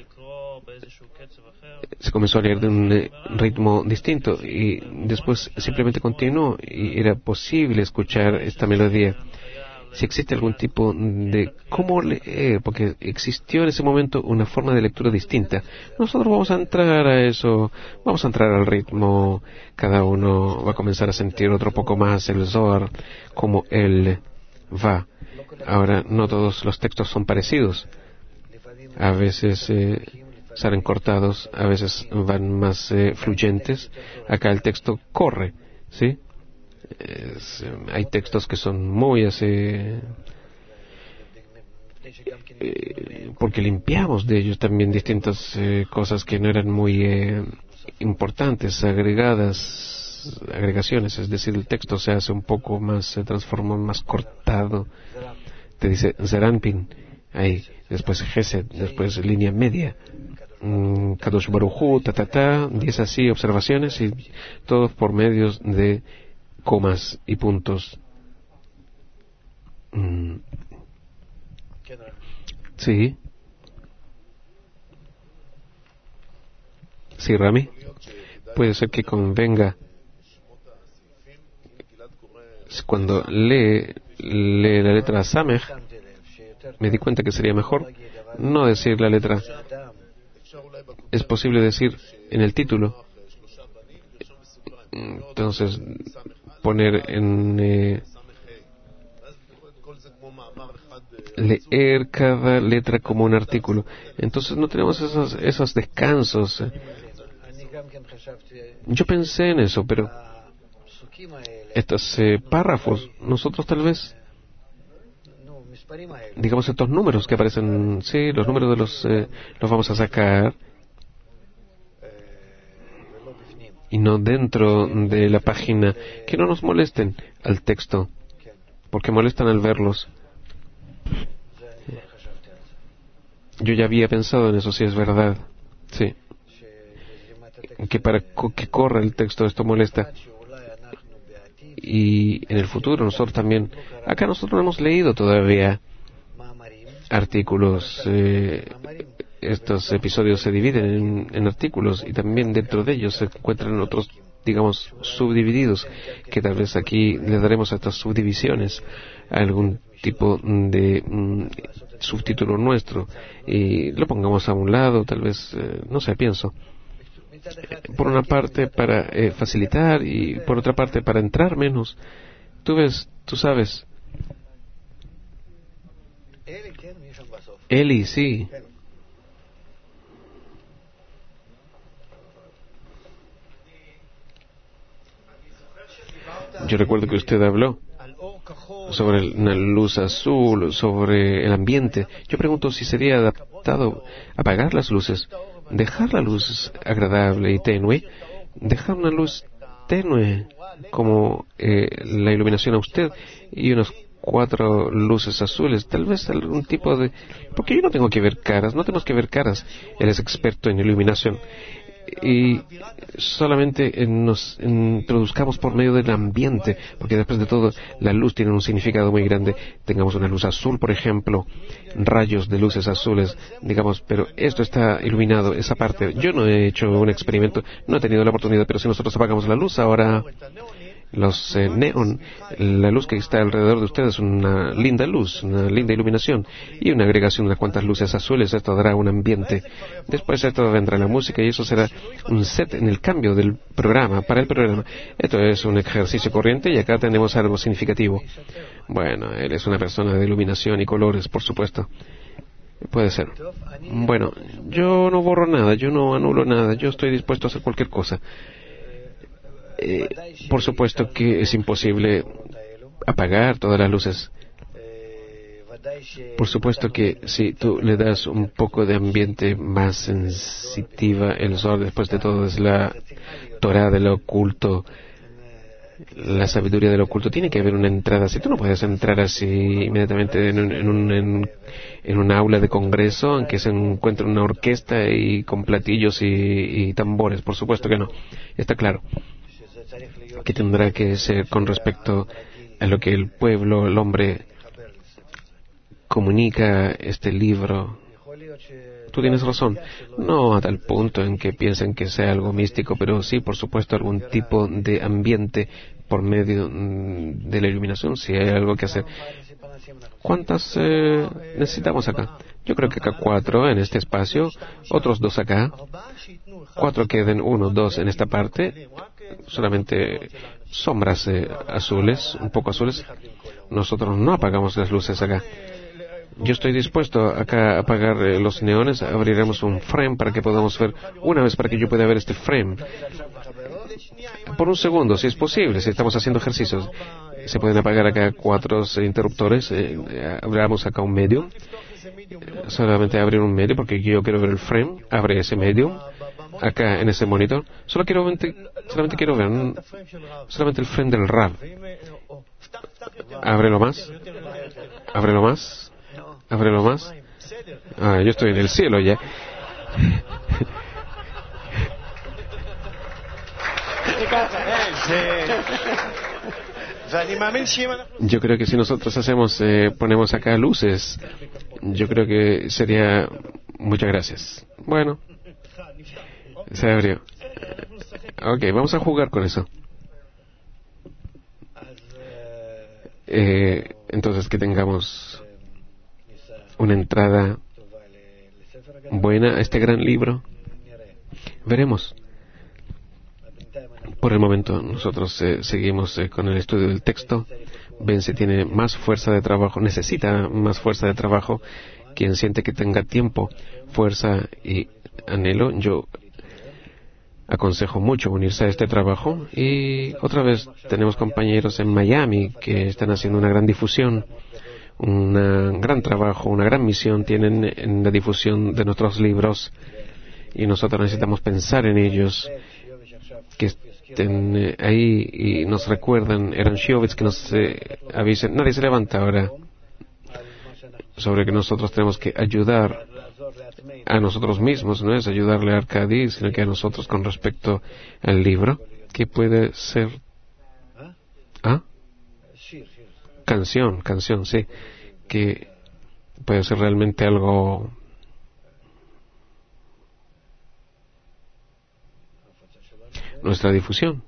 se comenzó a leer de un ritmo distinto y después simplemente continuó y era posible escuchar esta melodía. Si existe algún tipo de cómo leer, porque existió en ese momento una forma de lectura distinta. Nosotros vamos a entrar a eso, vamos a entrar al ritmo, cada uno va a comenzar a sentir otro poco más el Zohar, como él va. Ahora, no todos los textos son parecidos. A veces salen cortados, a veces van más fluyentes. Acá el texto corre, ¿sí? Hay textos que son muy porque limpiamos de ellos también distintas cosas que no eran muy importantes, agregaciones, es decir, el texto se hace un poco más, se transforma más cortado. Te dice Zeranpin, ahí, después Gesed, después línea media, Kadosh Baruj Hu, 10 así, observaciones y todos por medios de comas y puntos. Sí. Sí, Rami. Puede ser que convenga cuando lee la letra Samech, me di cuenta que sería mejor no decir la letra. Es posible decir en el título. Entonces poner leer cada letra como un artículo. Entonces no tenemos esos descansos. Yo pensé en eso, pero estos párrafos, nosotros tal vez, digamos, estos números que aparecen, sí, los números de los vamos a sacar y no dentro de la página, que no nos molesten al texto, porque molestan al verlos. Yo ya había pensado en eso, si es verdad, sí, que para que corra el texto esto molesta. Y en el futuro nosotros también, acá nosotros no hemos leído todavía artículos, estos episodios se dividen en artículos y también dentro de ellos se encuentran otros, digamos, subdivididos, que tal vez aquí le daremos a estas subdivisiones algún tipo de subtítulo nuestro y lo pongamos a un lado, tal vez, no sé, pienso. Por una parte para facilitar y por otra parte para entrar menos. Tú sabes. Eli, sí. Yo recuerdo que usted habló sobre una luz azul, sobre el ambiente. Yo pregunto si sería adaptado apagar las luces, dejar la luz agradable y tenue, dejar una luz tenue como la iluminación a usted y unas 4 luces azules, tal vez algún tipo de... Porque yo no tengo que ver caras, no tenemos que ver caras. Él es experto en iluminación. y solamente nos introduzcamos por medio del ambiente, porque después de todo la luz tiene un significado muy grande. Tengamos una luz azul, por ejemplo, rayos de luces azules, digamos, pero esto está iluminado, esa parte. Yo no he hecho un experimento, no he tenido la oportunidad, pero si nosotros apagamos la luz ahora, los neón, la luz que está alrededor de ustedes es una linda luz, una linda iluminación y una agregación de unas cuantas luces azules. Esto dará un ambiente. Después esto vendrá la música y eso será un set en el cambio del programa, para el programa. Esto es un ejercicio corriente y acá tenemos algo significativo. Bueno, él es una persona de iluminación y colores, por supuesto. Puede ser. Bueno, yo no borro nada, yo no anulo nada, yo estoy dispuesto a hacer cualquier cosa. Por supuesto que es imposible apagar todas las luces. Por supuesto que si tú le das un poco de ambiente más sensitiva, el Zohar después de todo es la Torah del oculto, la sabiduría del oculto. Tiene que haber una entrada. Si tú no puedes entrar así inmediatamente en un aula de congreso, aunque se encuentre una orquesta y con platillos y tambores, por supuesto que no. Está claro que tendrá que ser con respecto a lo que el pueblo, el hombre, comunica este libro. Tú tienes razón, no a tal punto en que piensen que sea algo místico, pero sí, por supuesto, algún tipo de ambiente por medio de la iluminación, si hay algo que hacer. ¿Cuántas necesitamos acá? Yo creo que acá 4 en este espacio, otros 2 acá, 4 queden 1, 2 en esta parte, solamente sombras azules, un poco azules. Nosotros no apagamos las luces acá. Yo estoy dispuesto acá a apagar los neones, abriremos un frame para que podamos ver, una vez para que yo pueda ver este frame. Por un segundo, si es posible, si estamos haciendo ejercicios. Se pueden apagar acá 4 interruptores, abramos acá un medio. Solamente abrir un medio porque yo quiero ver el frame, abre ese medio. Acá en ese monitor, solamente quiero ver solamente el frame del RAV. Ábrelo más. Yo estoy en el cielo ya. Yo creo que si nosotros ponemos acá luces, yo creo que sería... Muchas gracias. Bueno, se abrió. Ok, vamos a jugar con eso. Entonces que tengamos una entrada buena a este gran libro. Veremos. Por el momento nosotros seguimos con el estudio del texto. Vence tiene más fuerza de trabajo, necesita más fuerza de trabajo. Quien siente que tenga tiempo, fuerza y anhelo, yo aconsejo mucho unirse a este trabajo. Y otra vez tenemos compañeros en Miami que están haciendo una gran difusión, un gran trabajo, una gran misión tienen en la difusión de nuestros libros, y nosotros necesitamos pensar en ellos, que estén ahí y nos recuerdan. Eran Shiovitz que nos avisen. Nadie se levanta ahora sobre que nosotros tenemos que ayudar a nosotros mismos, no es ayudarle a Arkady, sino que a nosotros con respecto al libro, que puede ser canción, sí, que puede ser realmente algo nuestra difusión.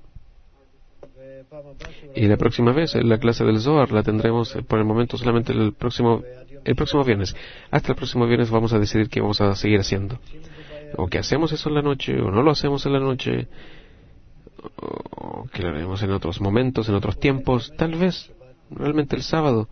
Y la próxima vez, la clase del Zohar la tendremos por el momento solamente el próximo viernes. Hasta el próximo viernes vamos a decidir qué vamos a seguir haciendo. O que hacemos eso en la noche, o no lo hacemos en la noche, o que lo haremos en otros momentos, en otros tiempos. Tal vez, realmente el sábado,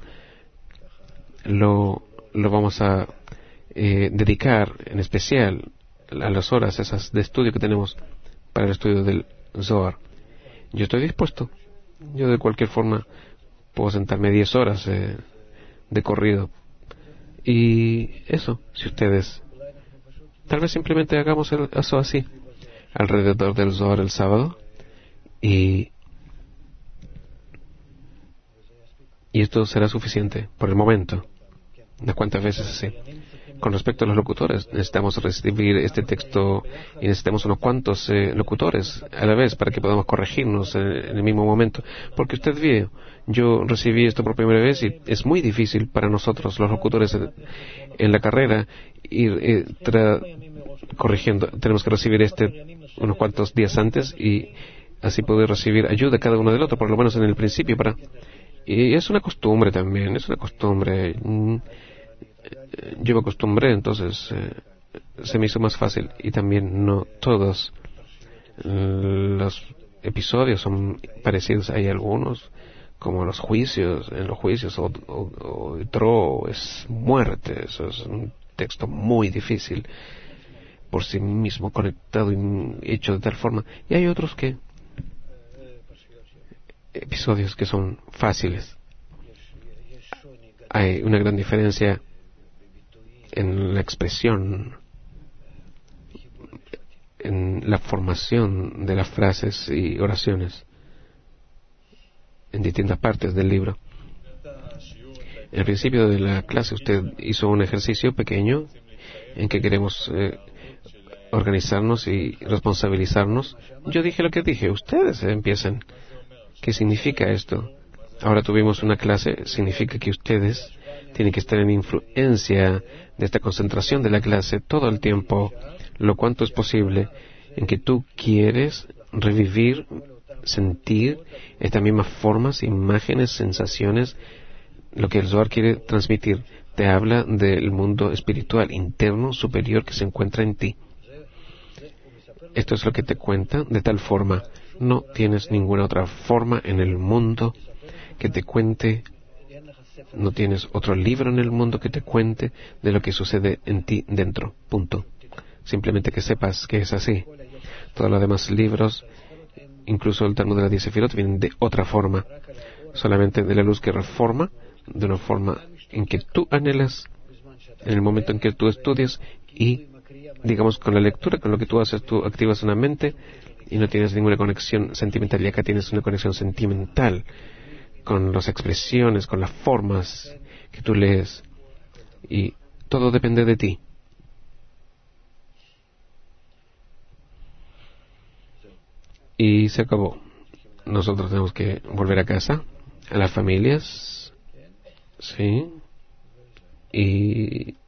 lo vamos a dedicar en especial a las horas esas de estudio que tenemos para el estudio del Zohar. Yo estoy dispuesto. Yo de cualquier forma puedo sentarme 10 horas de corrido. Y eso, si ustedes... Tal vez simplemente hagamos eso así, alrededor del Zohar el sábado. Y esto será suficiente por el momento. unas cuantas veces así. Con respecto a los locutores, necesitamos recibir este texto y necesitamos unos cuantos locutores a la vez para que podamos corregirnos en el mismo momento. Porque usted ve, yo recibí esto por primera vez y es muy difícil para nosotros, los locutores en la carrera, ir corrigiendo. Tenemos que recibir unos cuantos días antes y así poder recibir ayuda cada uno del otro, por lo menos en el principio. Y es una costumbre también, es una costumbre. Yo me acostumbré, entonces se me hizo más fácil. Y también no todos los episodios son parecidos. Hay algunos, como en los juicios, o Tro es muerte. Eso es un texto muy difícil por sí mismo, conectado y hecho de tal forma. Y hay otros episodios que son fáciles. Hay una gran diferencia en la expresión, en la formación de las frases y oraciones en distintas partes del libro. En el principio de la clase usted hizo un ejercicio pequeño en que queremos organizarnos y responsabilizarnos. Yo dije lo que dije, ustedes empiezan. ¿Qué significa esto? Ahora tuvimos una clase, significa que ustedes tienen que estar en influencia de esta concentración de la clase todo el tiempo, lo cuanto es posible, en que tú quieres revivir, sentir estas mismas formas, imágenes, sensaciones, lo que el Zohar quiere transmitir. Te habla del mundo espiritual interno, superior, que se encuentra en ti. Esto es lo que te cuenta de tal forma. No tienes ninguna otra forma en el mundo que te cuente. No tienes otro libro en el mundo que te cuente de lo que sucede en ti dentro. Punto. Simplemente que sepas que es así. Todos los demás libros, incluso el Talmud de la 10 Sefirot, vienen de otra forma. Solamente de la luz que reforma, de una forma en que tú anhelas, en el momento en que tú estudias y, digamos, con la lectura, con lo que tú haces, tú activas una mente y no tienes ninguna conexión sentimental. Y acá tienes una conexión sentimental con las expresiones, con las formas que tú lees. Y todo depende de ti. Y se acabó. Nosotros tenemos que volver a casa, a las familias, ¿sí? Y